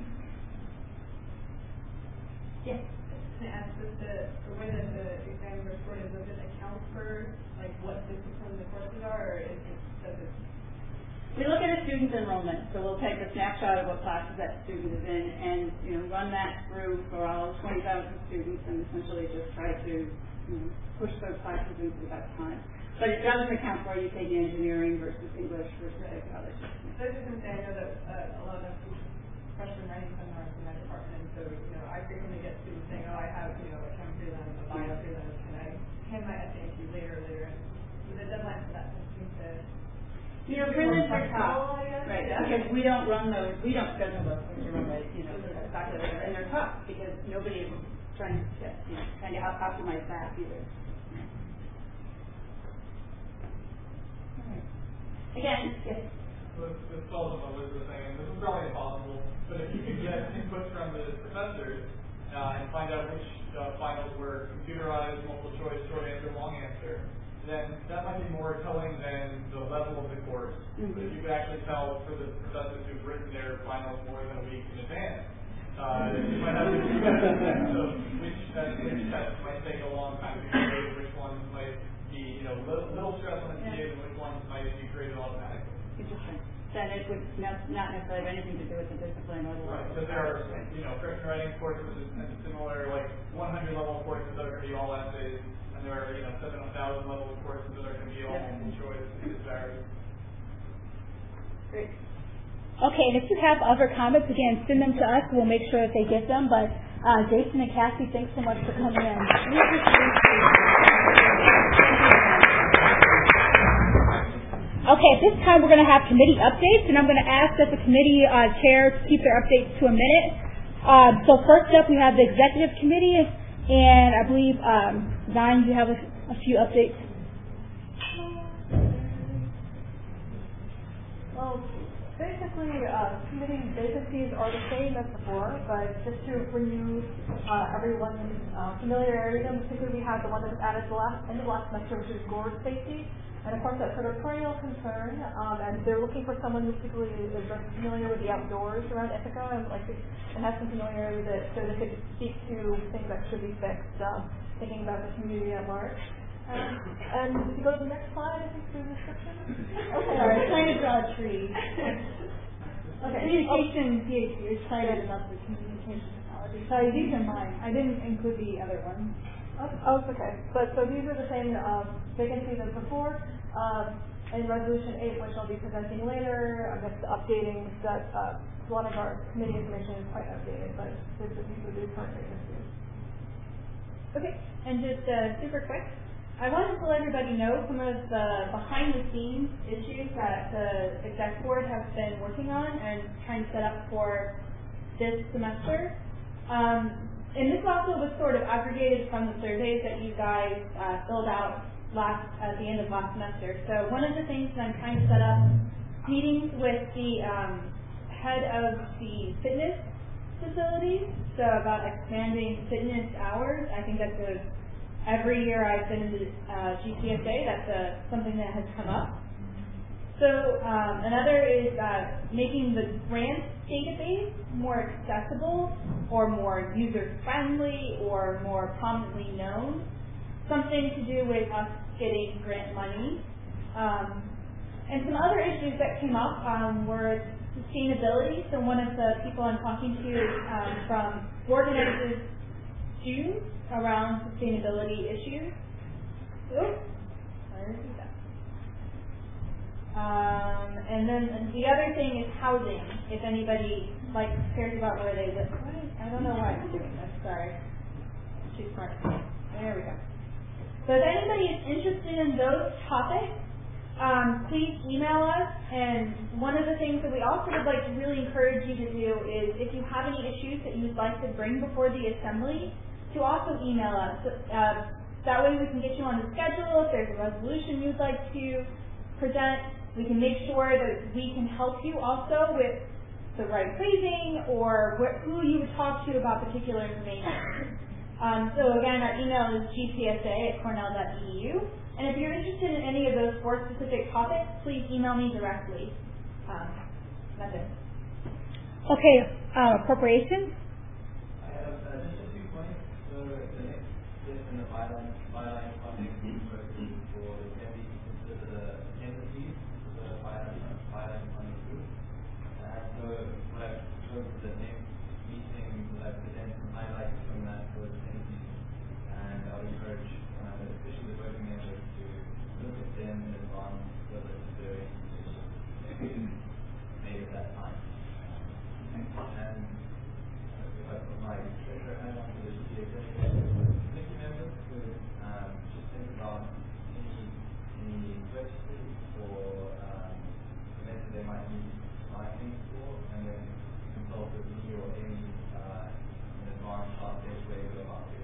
Speaker 10: Yes.
Speaker 2: To ask if the, the way that the exam is reported, does it account for like what discipline the courses are, or is it, does it?
Speaker 10: We look at a student's enrollment, so we'll take a snapshot of what classes that student is in and, you know, run that through for all twenty thousand students and essentially just try to, you know, push those classes into the best time. but it doesn't account for, you say, the engineering versus English versus college.
Speaker 2: So I was just going to say, I know that uh, a lot of freshman writing seminars in my department, and so, you know, I frequently get students saying, oh, I have, you know, a chem through them, a bio through them, can I hand my essay to you later, later? And the deadline for that seems to...
Speaker 10: You know, prelims are tough, right?
Speaker 2: Yeah.
Speaker 10: Because we don't run those, we don't schedule those things run by, you know, the faculty, and they're tough because nobody is trying to, you know, trying to optimize that either. Right. Again, yes.
Speaker 11: This, this follows on what Liz was saying, and this is probably impossible, but if you could get input from the professors uh, and find out which uh, finals were computerized, multiple choice, short answer, long answer, then that might be more telling than the level of the course. Mm-hmm. But if you could actually tell for the professors who've written their finals more than a week in advance, uh, you might have to do so which, uh, which tests might take a long time to be created, which ones might be, you know, little, little stress on the T As, and which ones might be created automatically.
Speaker 10: Interesting. Then it would not, not necessarily have anything to do with the discipline or the
Speaker 11: right, because there are, you know, freshman writing courses and similar, like one hundred level courses that are going to be all essays. And there are, you know, seven thousand level courses that are going to be all multiple choice. It varies.
Speaker 10: Great.
Speaker 3: Okay, and if you have other comments, again, send them to us. We'll make sure that they get them. But uh, Jason and Cassie, thanks so much for coming in. Okay, at this time we're going to have committee updates, and I'm going to ask that the committee uh, chairs keep their updates to a minute. Uh, so first up, we have the executive committee. And I believe, um, Zion, you have a, a few updates.
Speaker 14: Well, basically, uh, committee vacancies are the same as before, but just to renew uh, everyone's uh, familiarity, and particularly we had the one that was added the last end of last semester, which is gourd safety. And of course, that's sort of perennial concern, um, and they're looking for someone who particularly is familiar with the outdoors around Ithaca and like and has some familiarity with it, so they could speak to things that should be fixed, um, thinking about the community at large. Um, and if you go to the next slide, I think through the description. Okay,
Speaker 3: sorry, trying to draw a tree.
Speaker 14: Okay.
Speaker 3: Communication PhD is cited enough with communication technology. Sorry, these are mine. I didn't include the other ones.
Speaker 14: Oh, it's okay. But so these are the same uh, vacancies as before. Um, in Resolution eight, which I'll be presenting later, I'm just updating that uh, a lot of our committee information is quite outdated, but these are the current vacancies.
Speaker 3: Okay, and just uh, super quick, I wanted to let everybody know some of the behind-the-scenes issues that the exec board has been working on and trying to set up for this semester. Um, And this also was sort of aggregated from the surveys that you guys uh, filled out last at the end of last semester. So one of the things that I'm trying to set up meetings with the um, head of the fitness facilities, so about expanding fitness hours. I think that's a, every year I've been in the uh, G P S A, that's a, something that has come up. So um, another is uh, making the grant database more accessible or more user-friendly or more prominently known. Something to do with us getting grant money. Um, and some other issues that came up um, were sustainability. So one of the people I'm talking to um, from organizes students around sustainability issues. Oops, where is that? Um, and then the other thing is housing. If anybody like cares about where they live, I don't know why I'm doing this. Sorry, too smart. There we go. So if anybody is interested in those topics, um, please email us. And one of the things that we also would like to really encourage you to do is, if you have any issues that you'd like to bring before the assembly, to also email us. Uh, that way we can get you on the schedule. If there's a resolution you'd like to present, we can make sure that we can help you also with the right phrasing or wh- who you would talk to about particular information. Um, so again, our email is g p s a at cornell dot e d u. And if you're interested in any of those four specific topics, please email me directly. Um, that's it. Okay, uh, appropriations.
Speaker 8: I have uh, just a few points. So the next step in the byline, byline funding for the Kennedy consider the agenda fees. Byline funding group. And so what I've proposed is the next meeting that I present some highlights from that for attendees. And I would encourage uh, especially the voting members to look at
Speaker 15: registered for um, events that they might need marketing for, and then consult with me or Amy uh, in advance of this way of marketing.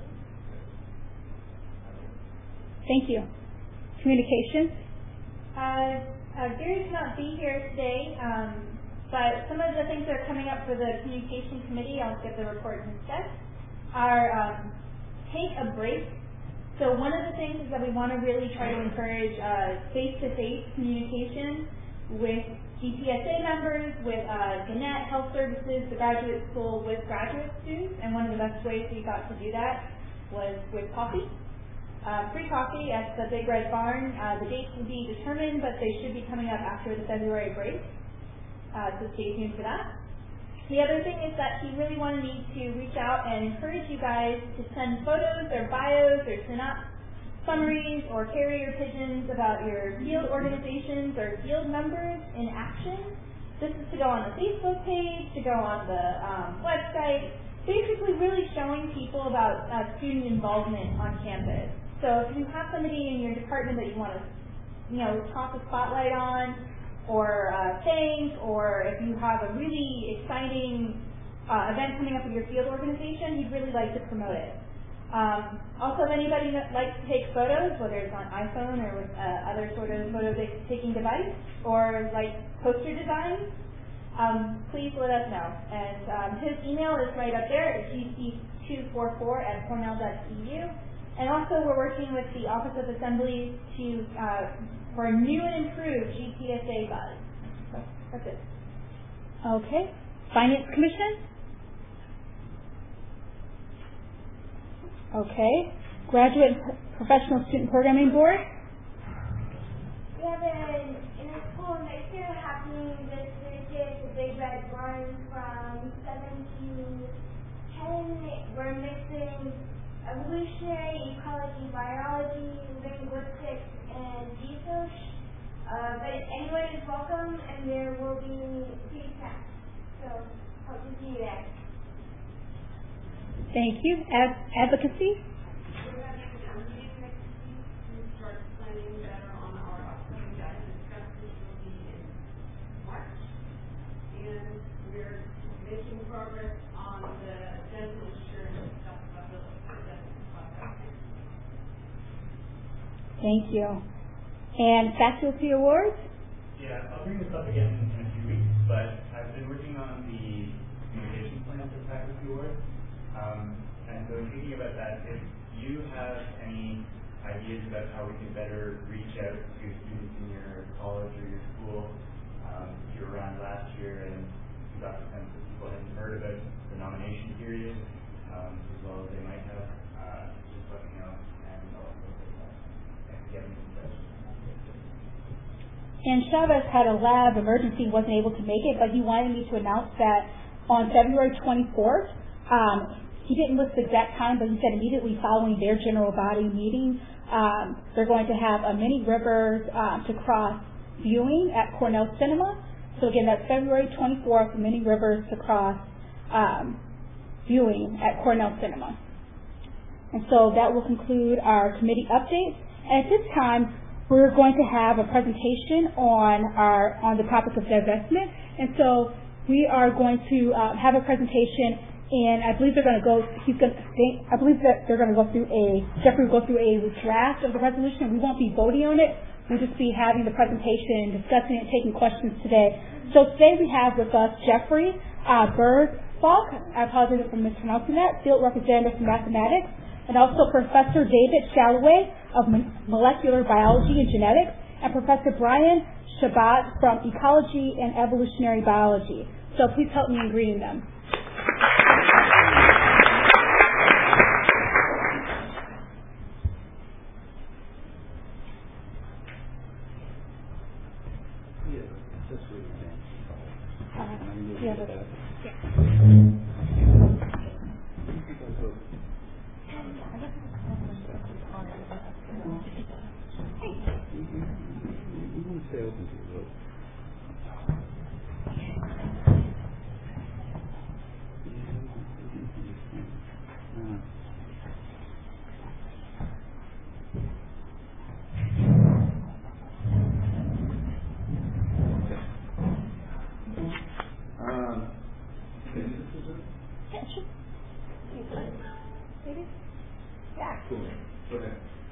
Speaker 3: Thank you. Communications?
Speaker 2: Uh, uh, Gary cannot be here today, um, but some of the things that are coming up for the communication committee, I'll get the report instead, are um, take a break. So one of the things is that we want to really try to encourage uh, face-to-face communication with G P S A members, with uh, Gannett Health Services, the graduate school, with graduate students, and one of the best ways we got to do that was with coffee. Uh, free coffee at the Big Red Barn. Uh, the dates will be determined, but they should be coming up after the February break. Uh, so stay tuned for that. The other thing is that he really wanted me to reach out and encourage you guys to send photos or bios or synop summaries or carrier pigeons about your field organizations or field members in action. This is to go on the Facebook page, to go on the um, website, basically really showing people about uh, student involvement on campus. So if you have somebody in your department that you want to, you know, toss a spotlight on, or uh, thank, or if you have a really exciting uh, event coming up with your field organization, he'd really like to promote it. Um, also, if anybody that likes to take photos, whether it's on iPhone or with uh, other sort of photo-taking device, or like poster designs, um, please let us know. And um, his email is right up there. It's g c two four four at cornell dot e u. And also, we're working with the Office of Assembly to uh, for a new and improved G P S A buzz. So that's it.
Speaker 3: Okay. Finance Commission? Okay. Graduate and Professional Student Programming Board?
Speaker 6: We have an in-school mixer happening this Thursday at the Big Red Barn from seven to ten. We're mixing evolutionary, ecology, biology, linguistics, and research. Uh, but anyone is welcome, and there will be free snacks. So hope to see you there.
Speaker 3: Thank you. Ad- advocacy?
Speaker 16: We're having a meeting next week to start planning better on our upcoming guidance discussion, which will be in March. And we're making progress on the dental insurance stuff about the
Speaker 3: Thank you. And faculty awards?
Speaker 5: Yeah, I'll bring this up again in a few weeks, but I've been working on the communication plan for the faculty awards. Um, and so thinking about that, if you have any ideas about how we can better reach out to students in your college or your school, um, if you were around last year and you got the sense that people hadn't heard about the nomination period, um, as well as they might have, uh, just let me know.
Speaker 3: And Chavez had a lab emergency, wasn't able to make it, but he wanted me to announce that on February twenty-fourth, um, he didn't list the exact time, but he said immediately following their general body meeting, um, they're going to have a mini rivers um, to cross viewing at Cornell Cinema. So again, that's February twenty-fourth, mini rivers to cross um, viewing at Cornell Cinema. And so that will conclude our committee updates. And at this time, we're going to have a presentation on our on the topic of divestment. And so we are going to uh, have a presentation, and I believe they're going to go. He's going to. I believe that they're going to go through a. Jeffrey will go through a draft of the resolution. We won't be voting on it. We'll just be having the presentation, discussing it, taking questions today. So today we have with us Jeffrey uh, Bergfalk. I apologize for mispronouncing that. Field representative for mathematics. And also Professor David Shalloway of Molecular Biology and Genetics, and Professor Brian Shabbat from Ecology and Evolutionary Biology. So please help me in greeting them. Uh, yeah, but, yeah.
Speaker 17: Stay open to the vote.
Speaker 3: Maybe? Yeah.
Speaker 18: Cool. Okay.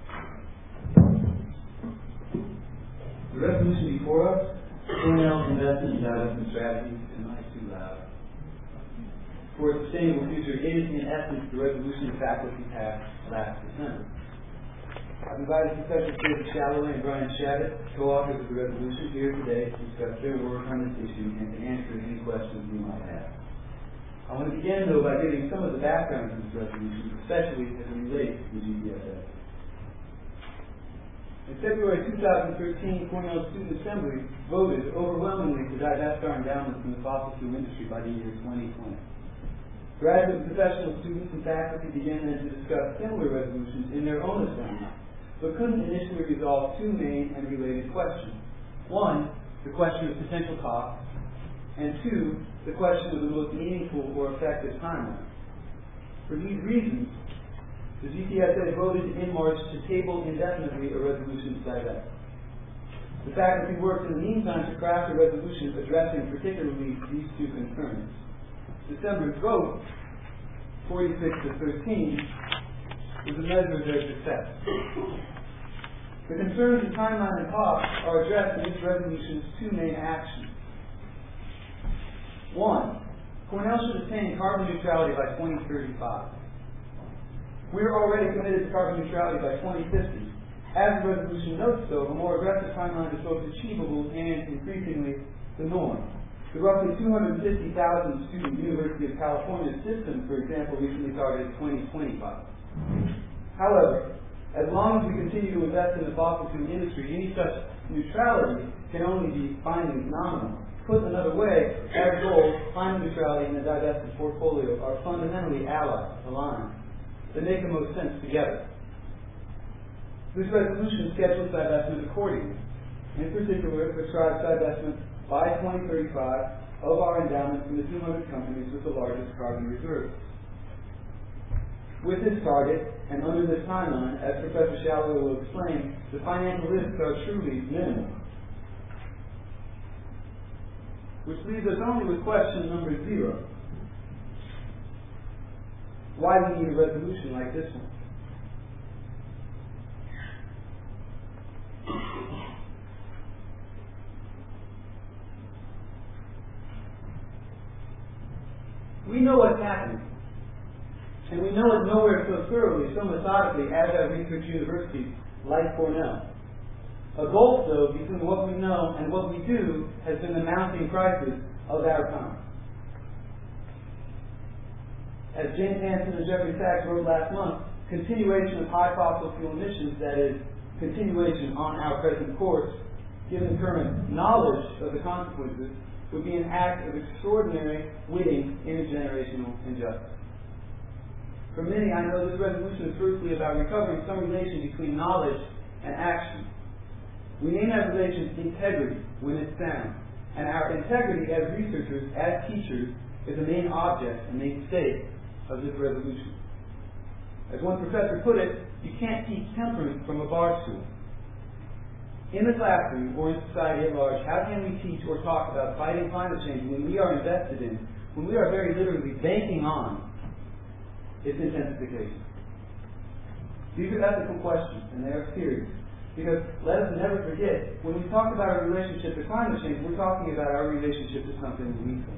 Speaker 18: The resolution before us, Cornell's investment and divestment strategies, am I too loud? For a sustainable future is, in essence, the resolution the faculty passed last December. I've invited Professor David Shalloway and Brian Shabbat, co-authors of the resolution, here today to discuss their work on this issue and to answer any questions you might have. I want to begin, though, by giving some of the background to this resolution, especially as it relates to the G D S A. In February two thousand thirteen, Cornell's Student Assembly voted overwhelmingly to divest our endowment from the fossil fuel industry by the year twenty twenty. Graduate and professional students and faculty began then to discuss similar resolutions in their own assembly, but couldn't initially resolve two main and related questions. One, the question of potential costs, and two, the question of the most meaningful or effective timeline. For these reasons, the G T S A voted in March to table indefinitely a resolution to divest. The faculty worked in the meantime to craft a resolution addressing particularly these two concerns. December's vote, forty-six to thirteen, was a measure of their success. The concerns of timeline and cost are addressed in this resolution's two main actions. One, Cornell should attain carbon neutrality by twenty thirty-five. We are already committed to carbon neutrality by twenty fifty. As the resolution notes, though, a more aggressive timeline is both achievable and increasingly the norm. The roughly two hundred fifty thousand student University of California system, for example, recently targeted twenty twenty-five. However, as long as we continue to invest in the fossil fuel industry, any such neutrality can only be finally nominal. Put another way, our goals, climate neutrality and the divested portfolio, are fundamentally allied, aligned. They make the most sense together. This resolution schedules divestment accordingly. In particular, it prescribes divestment by twenty thirty-five of our endowment from the two hundred companies with the largest carbon reserves. With this target, and under this timeline, as Professor Shalloway will explain, the financial risks are truly minimal. Which leaves us only with question number zero. Why do we need a resolution like this one? We know what's happening. And we know it nowhere so thoroughly, so methodically as at research universities like Cornell. A gulf, though, between what we know and what we do has been the mounting crisis of our time. As James Hansen and Jeffrey Sachs wrote last month, continuation of high fossil fuel emissions, that is, continuation on our present course, given current knowledge of the consequences, would be an act of extraordinary, witting, intergenerational injustice. For many, I know this resolution is firstly about recovering some relation between knowledge and action. We name that relation integrity when it's sound, and our integrity as researchers, as teachers, is the main object and main stake of this resolution. As one professor put it, you can't teach temperament from a bar stool. In the classroom or in society at large, how can we teach or talk about fighting climate change when we are invested in, when we are very literally banking on its intensification? These are ethical questions, and they are serious. Because let us never forget, when we talk about our relationship to climate change, we're talking about our relationship to something lethal.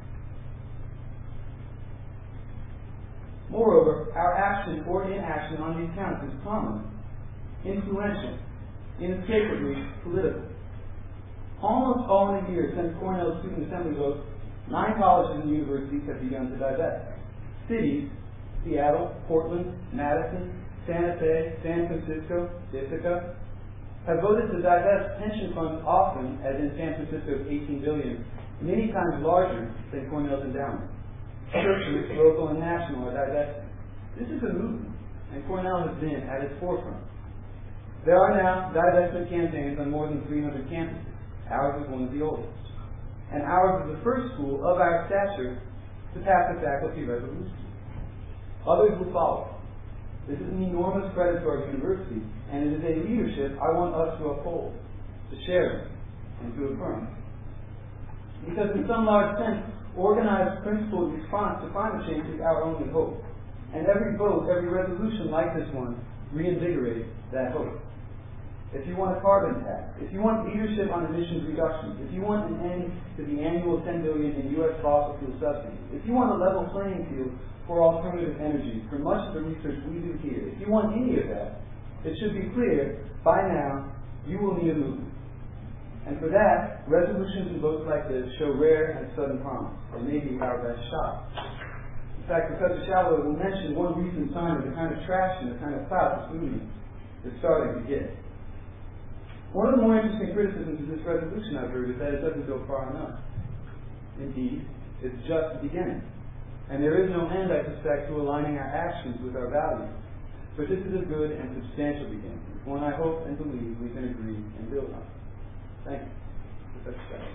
Speaker 18: Moreover, our action or inaction on these counts is prominent, influential, inescapably political. Almost all in a year since Cornell's Student Assembly vote, nine colleges and universities have begun to divest. Cities, Seattle, Portland, Madison, Santa Fe, San Francisco, Ithaca, have voted to divest pension funds often, as in San Francisco's eighteen billion dollars, many times larger than Cornell's endowment. Churches, local and national, are divesting. This is a movement, and Cornell has been at its forefront. There are now divestment campaigns on more than three hundred campuses. Ours is one of the oldest. And ours is the first school of our stature to pass a faculty resolution. Others will follow. This is an enormous credit to our university, and it is a leadership I want us to uphold, to share, and to affirm. Because in some large sense, Organized, principled response to climate change is our only hope. And every vote, every resolution like this one, reinvigorates that hope. If you want a carbon tax, if you want leadership on emissions reductions, if you want an end to the annual ten billion dollars in U S fossil fuel subsidies, if you want a level playing field for alternative energy, for much of the research we do here, if you want any of that, it should be clear by now you will need a movement. And for that, resolutions and votes like this show rare and sudden promise, and maybe our best shot. In fact, Professor Shallow will mention one recent sign of the kind of traction, the kind of clout this movement is starting to get. One of the more interesting criticisms of this resolution I've heard is that it doesn't go far enough. Indeed, it's just the beginning. And there is no end, I suspect, to aligning our actions with our values. But this is a good and substantial beginning, one I hope and believe we can agree and build on. Thank you. Professor Shallow.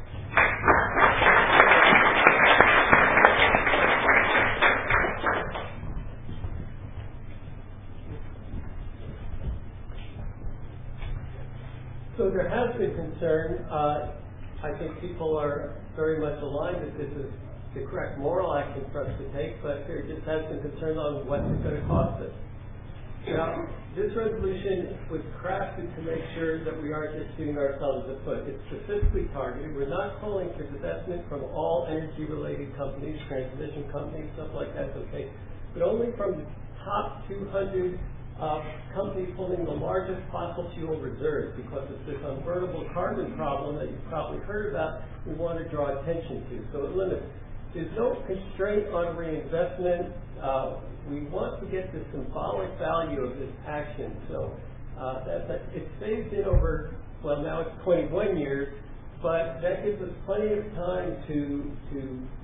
Speaker 19: So there has been concern. Uh, I think people are very much aligned that this is the correct moral action for us to take, but there just has been concern on what it's going to cost us. Now, this resolution was crafted to make sure that we aren't just shooting ourselves in the foot. It's specifically targeted. We're not calling for divestment from all energy-related companies, transmission companies, stuff like that's okay, but only from the top two hundred Uh, companies holding the largest fossil fuel reserves, because it's this unburnable carbon problem that you've probably heard about we want to draw attention to. So it limits. There's no constraint on reinvestment. Uh, we want to get the symbolic value of this action. So uh, that, that it's phased in over, well, now it's twenty-one years, but that gives us plenty of time to, to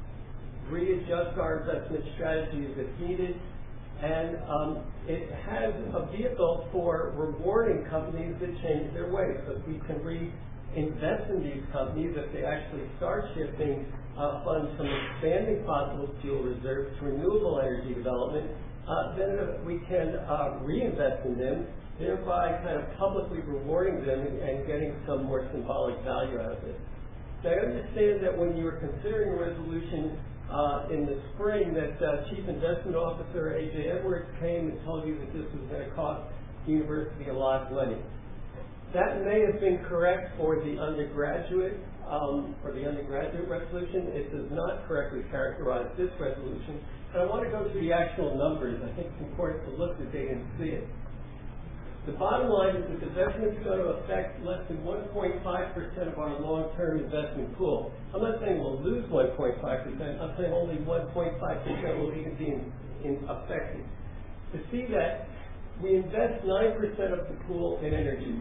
Speaker 19: readjust our investment strategies if needed. And um, it has a vehicle for rewarding companies that change their ways. So if we can reinvest in these companies, if they actually start shifting uh, funds from expanding fossil fuel reserves to renewable energy development, uh, then we can uh, reinvest in them, thereby kind of publicly rewarding them and, and getting some more symbolic value out of it. Now, I understand that when you were considering a resolution Uh, in the spring, that uh, Chief Investment Officer A J Edwards came and told you that this was going to cost the university a lot of money. That may have been correct for the undergraduate um, for the undergraduate resolution. It does not correctly characterize this resolution. And I want to go to the actual numbers. I think it's important to look at the data and see it. The bottom line is that the divestment is going to affect less than one point five percent of our long-term investment pool. I'm not saying we'll lose one point five percent. I'm saying only one point five percent will even be in, in affected. To see that, we invest nine percent of the pool in energy.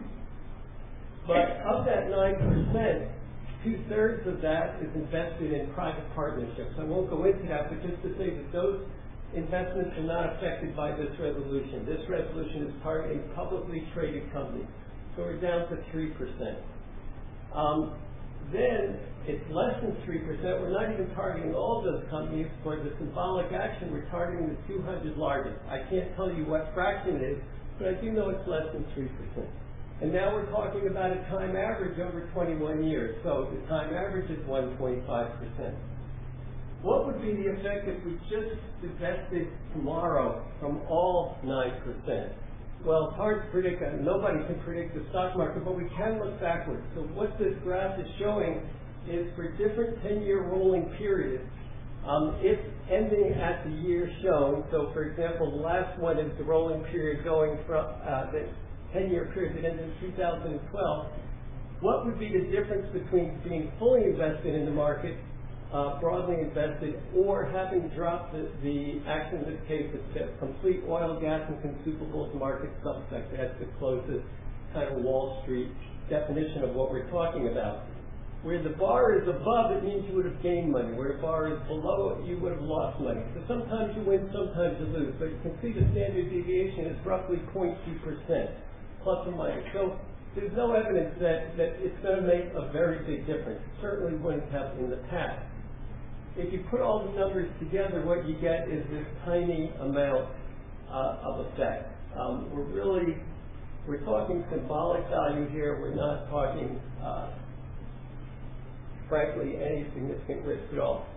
Speaker 19: But of that nine percent, two-thirds of that is invested in private partnerships. I won't go into that, but just to say that those investments are not affected by this resolution. This resolution is targeting publicly traded companies. So we're down to three percent. Um, then it's less than three percent. We're not even targeting all those companies. For the symbolic action, we're targeting the two hundred largest. I can't tell you what fraction it is, but I do know it's less than three percent. And now we're talking about a time average over twenty-one years. So the time average is one point five percent. What would be the effect if we just divested tomorrow from all nine percent? Well, it's hard to predict. Nobody can predict the stock market, but we can look backwards. So what this graph is showing is for different ten-year rolling periods, um, if ending at the year shown, so for example, the last one is the rolling period going from uh, the ten-year period that ended in two thousand twelve, what would be the difference between being fully invested in the market, Uh, broadly invested, or having dropped the, the action in this case, it's a complete oil, gas, and consumables market subsector. That's the closest kind of Wall Street definition of what we're talking about. Where the bar is above, it means you would have gained money. Where the bar is below, you would have lost money. So sometimes you win, sometimes you lose. But you can see the standard deviation is roughly zero point two percent, plus or minus. So there's no evidence that, that it's going to make a very big difference. It certainly wouldn't have in the past. If you put all the numbers together, what you get is this tiny amount uh, of effect. Um, we're really, we're talking symbolic value here. We're not talking, uh, frankly, any significant risk at all.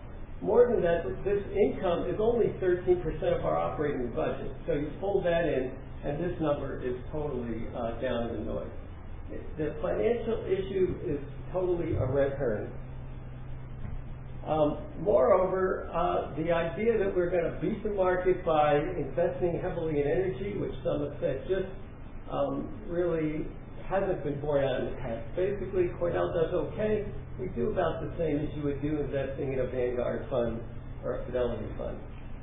Speaker 19: more than that, this income is only thirteen percent of our operating budget. So you fold that in, and this number is totally uh, down in the noise. The financial issue is totally a red herring. Um, moreover, uh, the idea that we're going to beat the market by investing heavily in energy, which some have said just um, really hasn't been borne out in the past. Basically, Cornell does okay. We do about the same as you would do investing in a Vanguard fund or a Fidelity fund.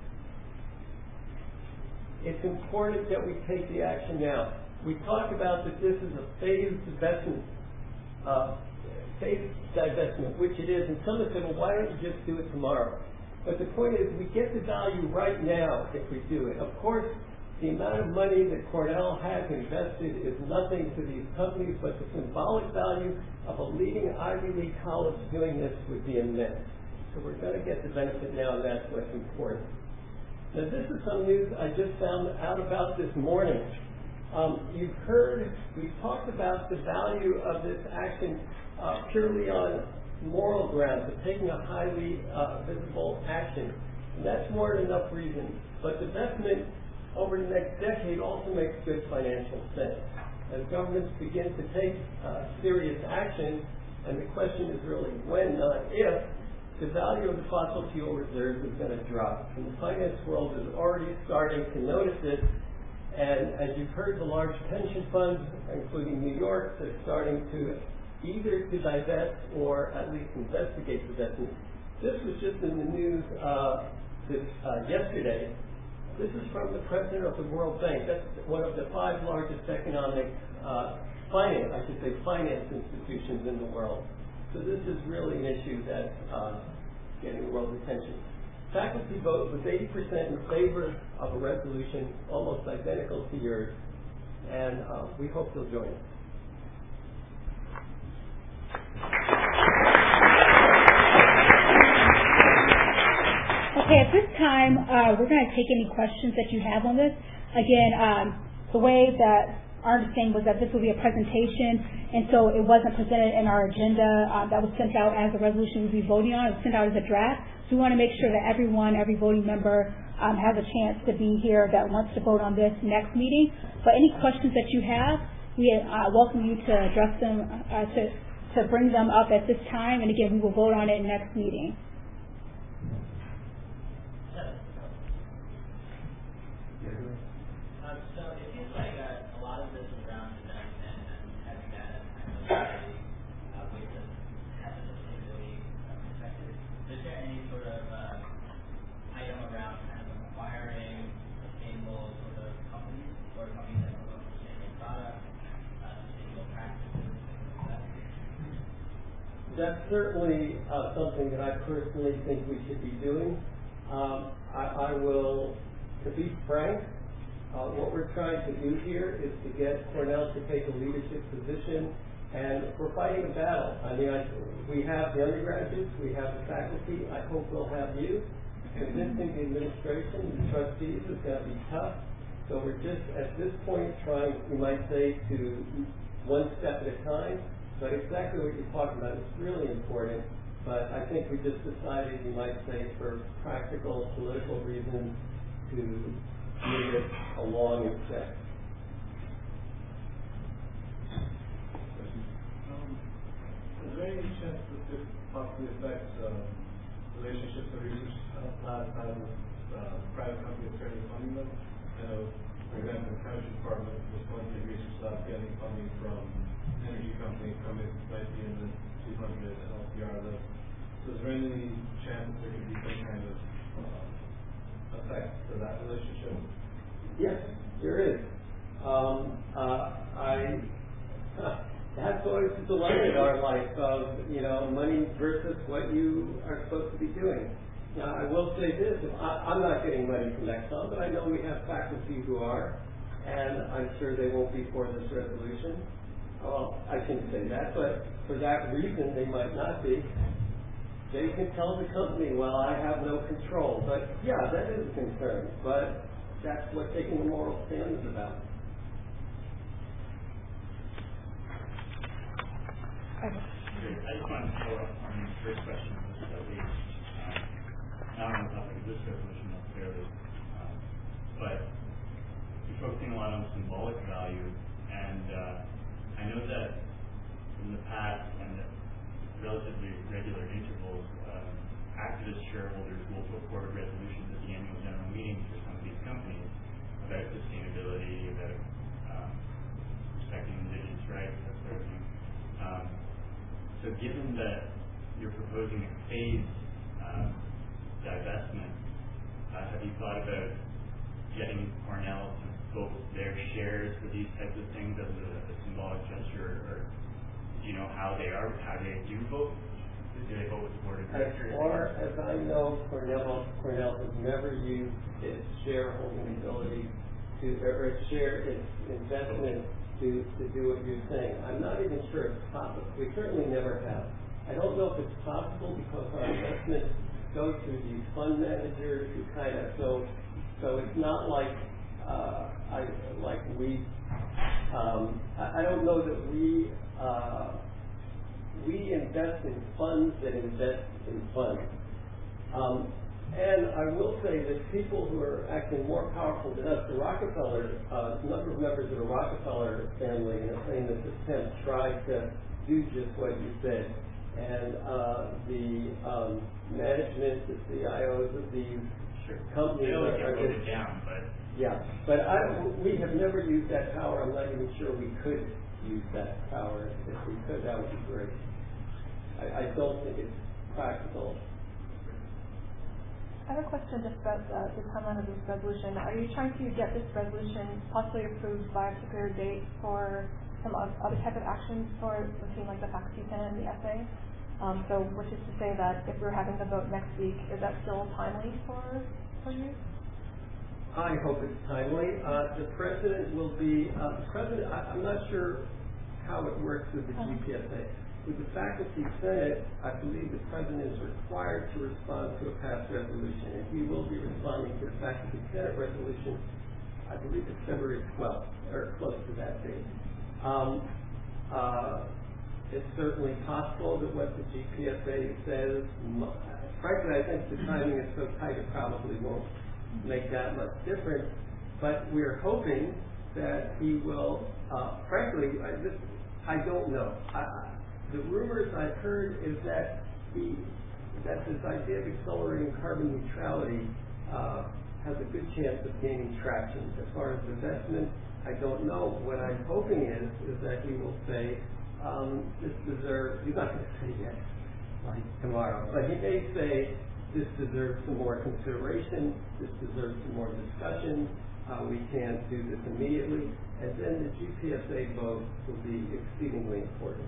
Speaker 19: It's important that we take the action now. We talk about that this is a phased investment, uh, phased divestment, which it is, and some have said, well, why don't you just do it tomorrow? But the point is, we get the value right now if we do it. Of course, the amount of money that Cornell has invested is nothing to these companies, but the symbolic value of a leading Ivy League college doing this would be immense. So we're going to get the benefit now, and that's what's important. Now, this is some news I just found out about this morning. Um, you've heard, we've talked about the value of this action uh, purely on moral grounds, of taking a highly uh, visible action. And that's more than enough reason. But divestment over the next decade also makes good financial sense. As governments begin to take uh, serious action, and the question is really when, not if, the value of the fossil fuel reserves is going to drop. And the finance world is already starting to notice it. And as you've heard, the large pension funds, including New York, are starting to either to divest or at least investigate divestment. This was just in the news uh, this, uh, yesterday. This is from the president of the World Bank. That's one of the five largest economic uh, finance, I should say, finance institutions in the world. So this is really an issue that's uh, getting world attention. Faculty vote was eighty percent in favor of a resolution almost identical to yours, and uh, we hope you'll join us.
Speaker 3: Okay, at this time, uh, we're going to take any questions that you have on this. Again, um, the way that our understanding was that this would be a presentation, and so it wasn't presented in our agenda. Uh, that was sent out as a resolution we'll be voting on. It was sent out as a draft. So we want to make sure that everyone, every voting member, um, has a chance to be here that wants to vote on this next meeting. But any questions that you have, we uh, welcome you to address them, uh, to, to bring them up at this time. And again, we will vote on it next meeting.
Speaker 8: Um, so it seems like uh, a lot of this is around investment and having that kind of uh, way to have a sustainability uh, perspective. Is there any sort of uh, item around kind of acquiring sustainable sort of companies or companies that promote sustainable products, uh, sustainable practices, things like that?
Speaker 19: That's certainly uh, something that I personally think we should be doing. Um, I, I will, to be frank, uh, what we're trying to do here is to get Cornell to take a leadership position, and we're fighting a battle. I mean, I, we have the undergraduates, we have the faculty. I hope we'll have you. Convincing the administration, the trustees, is going to be tough. So we're just at this point trying, you might say, to one step at a time. But exactly what you're talking about is really important. But I think we just decided, you might say, for practical, political reasons, to move it along in steps.
Speaker 12: Um, is there any chance that this possibly affects uh, relationships or research outside of uh, private companies currently funding them? I know, for example, the chemistry department was going to research labs getting funding from energy companies, companies might be in the two hundred L P R list. So is there any chance there could be some kind of uh, effect to that relationship?
Speaker 19: Yes, there is. Um, uh, I uh, that's always a dilemma in our life of, you know, money versus what you are supposed to be doing. Now, I will say this: if I, I'm not getting money from Exxon, but I know we have faculty who are, and I'm sure they won't be for this resolution. Well, I shouldn't say that, but for that reason, they might not be. They can tell the company, well, I have no control. But yeah, that is a concern. But that's what taking a moral stand is about.
Speaker 5: I just wanted to follow up on your first question. So we, um,
Speaker 20: not on the topic of this resolution necessarily, um, but you're focusing a lot on symbolic value, and uh, I know that in the past and at relatively regular intervals, um, activist shareholders will put forward resolutions at the annual general meetings for some of these companies about sustainability, about um, respecting indigenous rights, that sort of thing. Um, so given that you're proposing a phased um, divestment, uh, have you thought about getting Cornell to vote their shares for these types of things as a, a symbolic gesture, or do you know how they are, how they do vote? Do they vote with the board of directors?
Speaker 19: As far as I know, Cornell, Cornell has never used its shareholding ability to, or its share, its investment to, to do what you're saying. I'm not even sure it's possible. We certainly never have. I don't know if it's possible because our investments go through these fund managers who kind of, so, so it's not like, uh, I, like we, um, I, I don't know that we, uh, we invest in funds that invest in funds. Um, and I will say that people who are actually more powerful than us, the Rockefeller, uh, a number of members of the Rockefeller family in a famous attempt tried to do just what you said. And uh, the um, management, the C I Os of these sure. companies
Speaker 20: they always
Speaker 19: are,
Speaker 20: get
Speaker 19: are
Speaker 20: voted down, but
Speaker 19: yeah. But I, we have never used that power. I'm not even sure we could use that power. If we could, that would be great. I, I don't think it's practical.
Speaker 14: I have a question just about uh, the timeline of this resolution. Are you trying to get this resolution possibly approved by a particular date for some other type of actions for the team like the faculty senate and the S A? Um, so which is to say that if we're having the vote next week, is that still timely for, for you?
Speaker 19: I hope it's timely. Uh, the president will be, uh, the president, I, I'm not sure how it works with the G P S A. With the faculty senate, I believe the president is required to respond to a past resolution, and he will be responding to the faculty senate resolution, I believe it's February twelfth, or close to that date. Um, uh, it's certainly possible that what the G P S A says, frankly, I think the timing is so tight it probably won't make that much difference, but we're hoping that he will, uh, frankly, I, this, I don't know. I, the rumors I've heard is that he, that this idea of accelerating carbon neutrality uh, has a good chance of gaining traction. As far as investment, I don't know. What I'm hoping is is that he will say, um, this deserves, he's not going to say yes, like tomorrow, but he may say, this deserves some more consideration, this deserves some more discussion, uh, we can't do this immediately, and then the G P S A vote will be exceedingly important.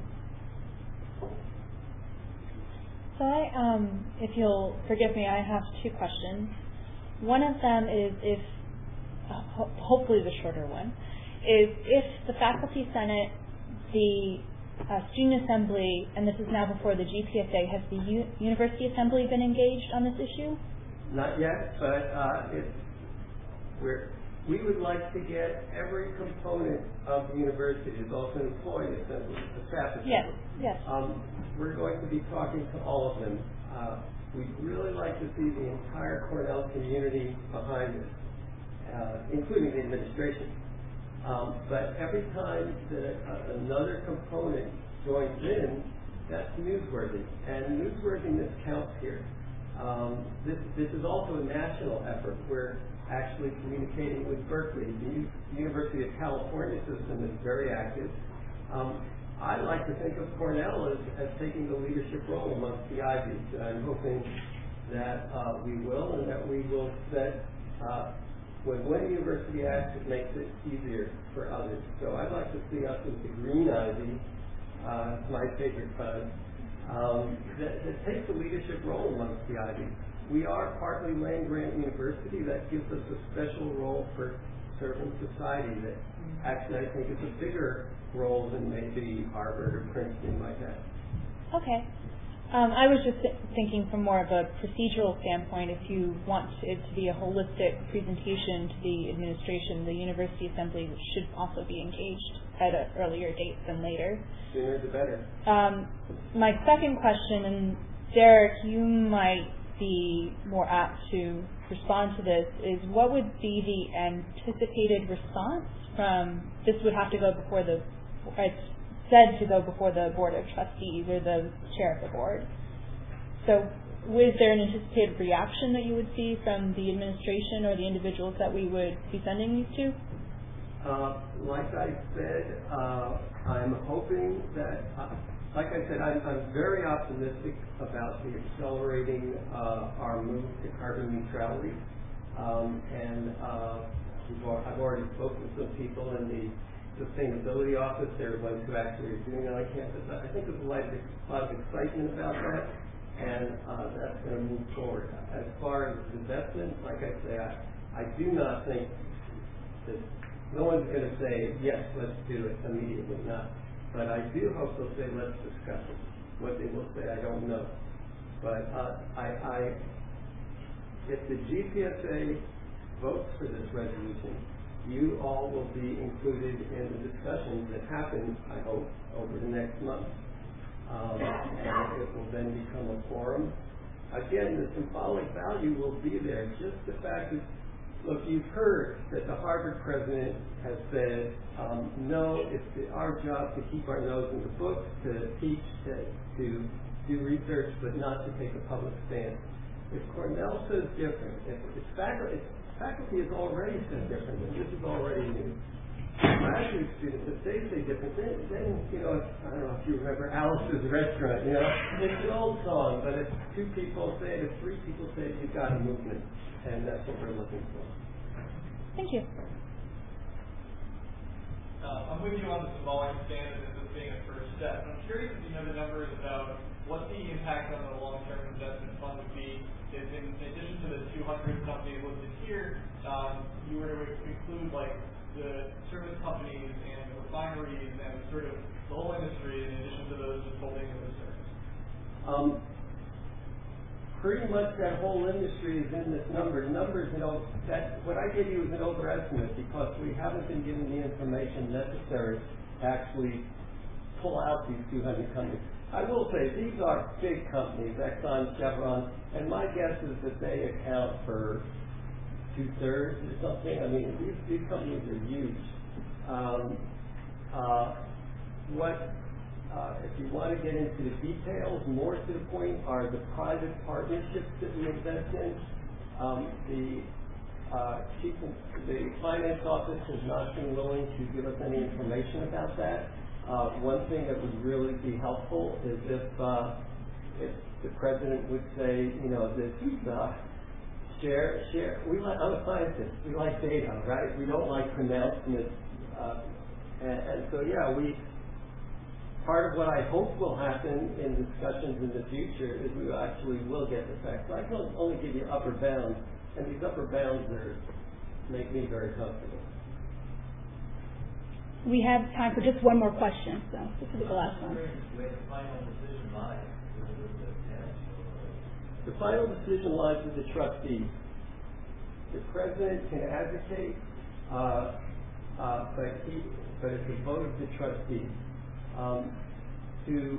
Speaker 13: So I, um, if you'll forgive me, I have two questions. One of them is if, uh, ho- hopefully the shorter one, is if the faculty senate, the uh, student assembly, and this is now before the G P S A, has the U- university assembly been engaged on this issue?
Speaker 19: Not yet, but uh, it's, we're, we would like to get every component of the university, it's also an employee assembly, the staff assembly.
Speaker 13: Yes, yes.
Speaker 19: Um, we're going to be talking to all of them. Uh, we'd really like to see the entire Cornell community behind us, uh, including the administration. Um, but every time that uh, another component joins in, that's newsworthy, and newsworthiness counts here. Um, this, this is also a national effort. We're actually communicating with Berkeley. The U- University of California system is very active. Um, I like to think of Cornell as, as taking the leadership role amongst the Ivies, and I'm hoping that uh, we will, and that we will set, uh, when one university acts, it makes it easier for others. So I'd like to see us as the Green Ivy, uh, my favorite buzz, um, that, that takes the leadership role amongst the Ivies. We are partly land-grant university. That gives us a special role for serving society that actually I think is a bigger role than maybe Harvard or Princeton might have.
Speaker 13: Okay. Um, I was just th- thinking from more of a procedural standpoint, if you want it to be a holistic presentation to the administration, the university assembly should also be engaged at an earlier date than later.
Speaker 19: Sooner the better.
Speaker 13: Um, my second question, and Derek, you might be more apt to respond to this is what would be the anticipated response from, this would have to go before the, it's said to go before the Board of Trustees or the chair of the board. So was there an anticipated reaction that you would see from the administration or the individuals that we would be sending these to?
Speaker 19: Uh, like I said, uh, I'm hoping that, uh, like I said, I'm, I'm very optimistic about the accelerating uh, our move to carbon neutrality. Um, and uh, I've already spoken to some people in the sustainability office. They're the ones who actually are doing it on campus. I think there's a lot of, a lot of excitement about that, and uh, that's going to move forward. As far as investment, like I say, I, I do not think that no one's going to say, yes, let's do it immediately, not. But I do hope they'll say, let's discuss it. What they will say, I don't know. But uh, I, I, if the G P S A votes for this resolution, you all will be included in the discussions that happen, I hope, over the next month. Um, and it will then become a forum. Again, the symbolic value will be there. Just the fact that, look, you've heard that the Harvard president has said, um, no, it's our job to keep our nose in the books, to teach, to, to do research, but not to take a public stand. If Cornell says different, if, if, faculty, if faculty has already said different, and this is already new, graduate students, if they say different, then, then, you know, I don't know if you remember Alice's Restaurant, you know, it's an old song, but if two people say it, if three people say it, you've got a movement, and that's what we're looking for.
Speaker 13: Thank you.
Speaker 11: Uh, I'm with you on the symbolic standard as this being a first step. I'm curious if you know the numbers about what the impact on the long-term investment fund would be if, in addition to the two hundred companies listed here, um, you were to include like the service companies and the refineries and sort of the whole industry in addition to those just holding the service.
Speaker 19: Um, pretty much that whole industry is in this number. Numbers, you know, that what I gave you is an overestimate because we haven't been given the information necessary to actually pull out these two hundred companies. I will say these are big companies, Exxon, Chevron, and my guess is that they account for two-thirds or something. I mean, these, these companies are huge. Um, uh, what Uh, if you want to get into the details, more to the point are the private partnerships that we invest in. Um, the uh, chief, the finance office has not been willing to give us any information about that. Uh, one thing that would really be helpful is if uh, if the president would say, you know, this uh, share share. We like, I'm a scientist. We like data, right? We don't like pronouncements. Uh, and, and so, yeah, we. Part of what I hope will happen in discussions in the future is we actually will get the facts. I can only give you upper bounds, and these upper bounds are make me very comfortable.
Speaker 3: We have time for just one more question, so this is the last one.
Speaker 19: The final decision lies with the trustees. The president can advocate, uh, uh, but he, but it's a vote of the trustees. Um, to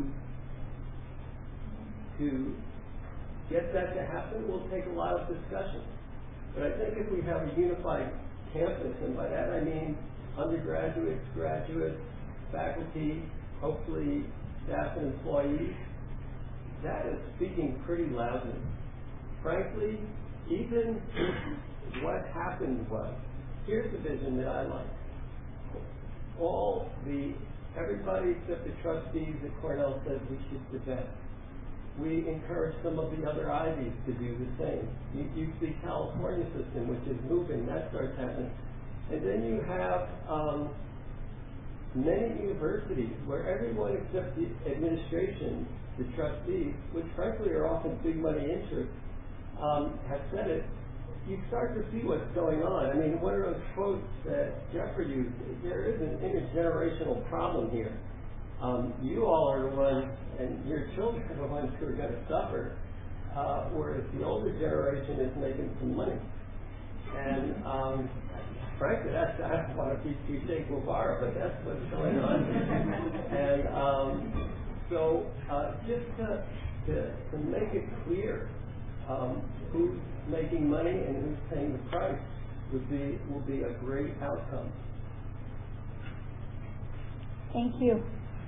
Speaker 19: to get that to happen will take a lot of discussion. But I think if we have a unified campus, and by that I mean undergraduates, graduates, faculty, hopefully staff and employees, that is speaking pretty loudly. Frankly, even what happened was, here's the vision that I like. All the Everybody except the trustees at Cornell said we should divest. We encourage some of the other Ivies to do the same. You, you see California system, which is moving, that starts happening. And then you have um, many universities where everyone except the administration, the trustees, which frankly are often big money interests, um, have said it. You start to see what's going on. I mean, one of those quotes that Jeffrey used, there is an intergenerational problem here. Um, you all are the ones, and your children are the ones who are going to suffer, uh, whereas the older generation is making some money. And um, frankly, that's, I don't want to be too Che Guevara, but that's what's going on. and um, so uh, just to, to, to make it clear, um, who's making money and who's paying the price would be will be a great outcome.
Speaker 3: Thank you.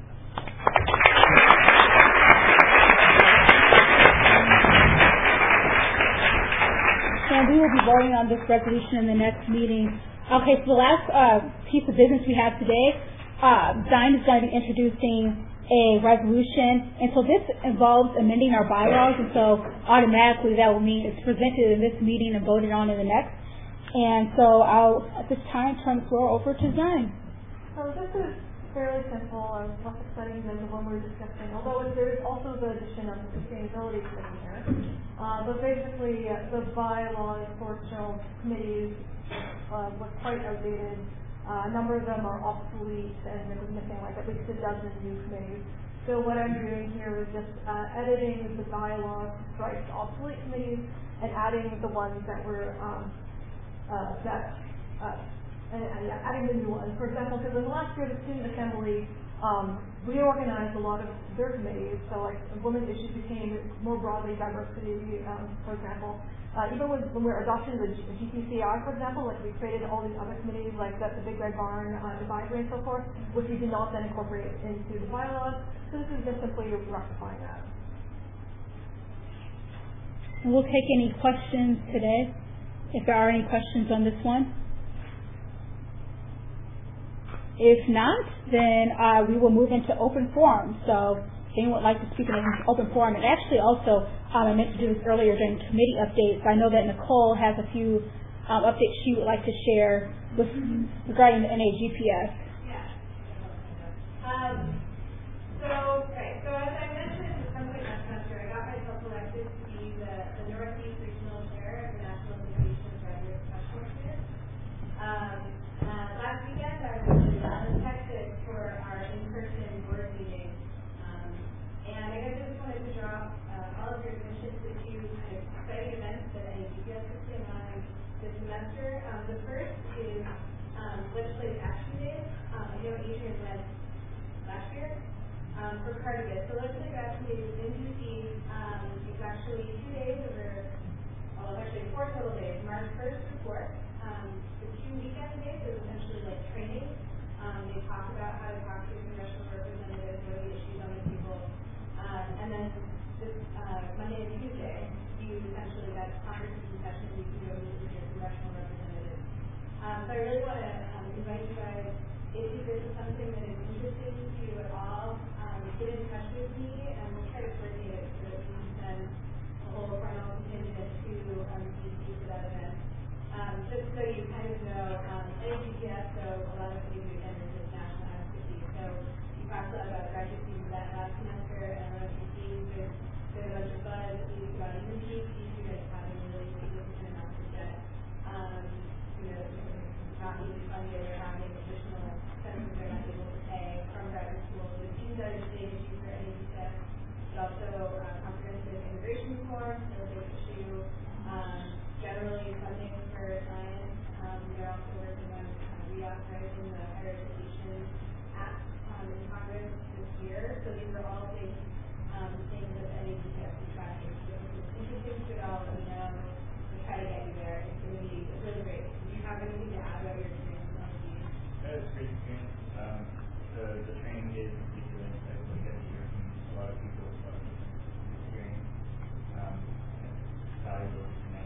Speaker 3: And we will be voting on this resolution in the next meeting. Okay, so the last uh, piece of business we have today, uh, Zion is going to be introducing a resolution, and so this involves amending our bylaws, and so automatically that will mean it's presented in this meeting and voted on in the next. And so I'll, at this time, turn the floor over to Zion.
Speaker 14: So this is fairly simple and less exciting than the one we were discussing, although there is also the addition of the sustainability committee here. Uh, but basically, uh, the bylaws for external committees uh, was quite outdated. Uh, a number of them are obsolete, and there was missing like at least a dozen new committees. So what I'm doing here is just uh, editing the bylaws to strike the obsolete committees and adding the ones that were um, uh, that uh, and, and yeah, adding the new ones. For example, because in the last year the Student Assembly um, reorganized a lot of their committees. So like women's issues became more broadly diversity, um, for example. Uh, even when, when we were adopting the G P C I, for example, like we created all these other committees like the, the Big Red Barn uh, advisory and so forth, which we did not then incorporate into the bylaws. So this is just simply rectifying that.
Speaker 3: We'll take any questions today, if there are any questions on this one. If not, then uh, we will move into open forum. So if anyone would like to speak in an open forum, and actually also um, I meant to do this earlier during committee updates. I know that Nicole has a few um, updates she would like to share with regarding the N A G P S.
Speaker 6: Yeah. Um, so, right. So as I mentioned, sometime last semester, I got myself elected to be the, the Northeast Regional Chair of the National Association of Graduate Professional Students. Um, uh, last weekend, I was in Texas for our in-person board meeting. Um, and I guess I just wanted to draw uh, all of your attention to two kind of exciting events that N A G P S is putting on this semester. Um, the first is um, Legislative Action Days. Um, I know Adrian led last year um, for part of it. So Legislative Action Days is in D C. Um, it's actually two days over, well, it's actually four total days, March first to fourth. Um, the two weekend days is essentially like training. Um, they talk about how to talk to congressional representatives, what are the issues on the table. Um, and then this uh, Monday and Tuesday, you essentially, that's conversation sessions, you can go meet with your congressional representatives. Um, so I really want to um, invite you guys, if this is something that is interesting to you at all, um, get in touch with me and we'll try to coordinate it so that we can send a whole final contingent to um, D C for that event. Um, just so you kind of know, um, N A G P S, so a lot of things we attend is national advocacy. So you talked a lot about graduate students that last semester, and I don't know if you've seen, there's been a bunch of buzz at least about even PhD students having really significant amounts of debt. Um, you know, not needed funded or having additional expenses they're not able to pay from graduate school. So it seems that it's a big issue for N A G P S, but also uh, comprehensive immigration reform, still a big issue. Um, generally funding for science. Um, they're also working on uh, reauthorizing the Higher Education Act um, in Congress this year. So these are all big um, things that N A G P S is tracking. So if it's interesting to it all, let me know. We'll try to get you there. It's going to be it's really great. Do you have anything to add about your experience on the team?
Speaker 20: That was a great experience. Um, the, the training days in particular, I really get to hear from a lot of people about the experience. Um, it's valuable.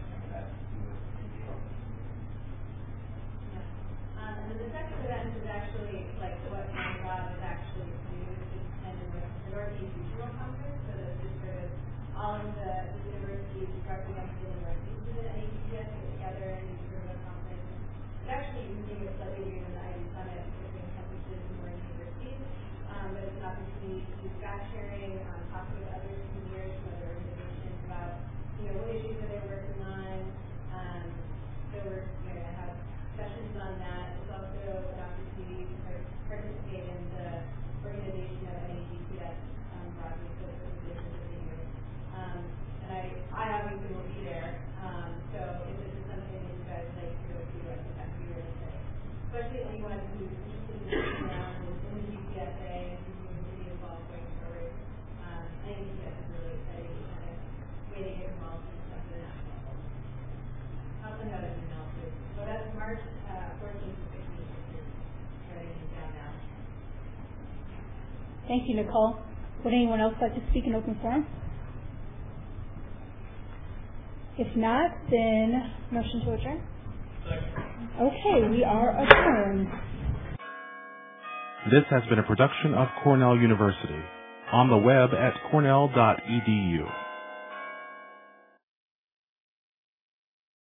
Speaker 6: Um, and then the second event is actually like what my job is actually to do, which is attend the Northeast Regional Conference. So this is sort of all of the, the universities represented in the Northeast within N A G P S get together and do sort of a conference. It actually, you can think of it slightly bigger than the I D Summit because it encompasses more universities. Um, but it's an opportunity to do fact sharing, um, talking with other seniors from other organizations about, you know, what issues are they working on. Um, so we're going to have sessions on that. It's also an opportunity to participate in the organization of N A G P S um, broadly, so it's a business of the year. Um, and I, I obviously will be there. Um, so if this is something that you guys like to go to, I think that would be really great. Especially anyone who's interested in moving around in, in the G P S A and continuing to be involved going forward. Um, N A G P S is really exciting kind of way to get involved in stuff.
Speaker 3: Thank you, Nicole. Would anyone else like to speak in open forum? If not, then motion to adjourn. Okay, we are adjourned.
Speaker 21: This has been a production of Cornell University. On the web at cornell dot e d u.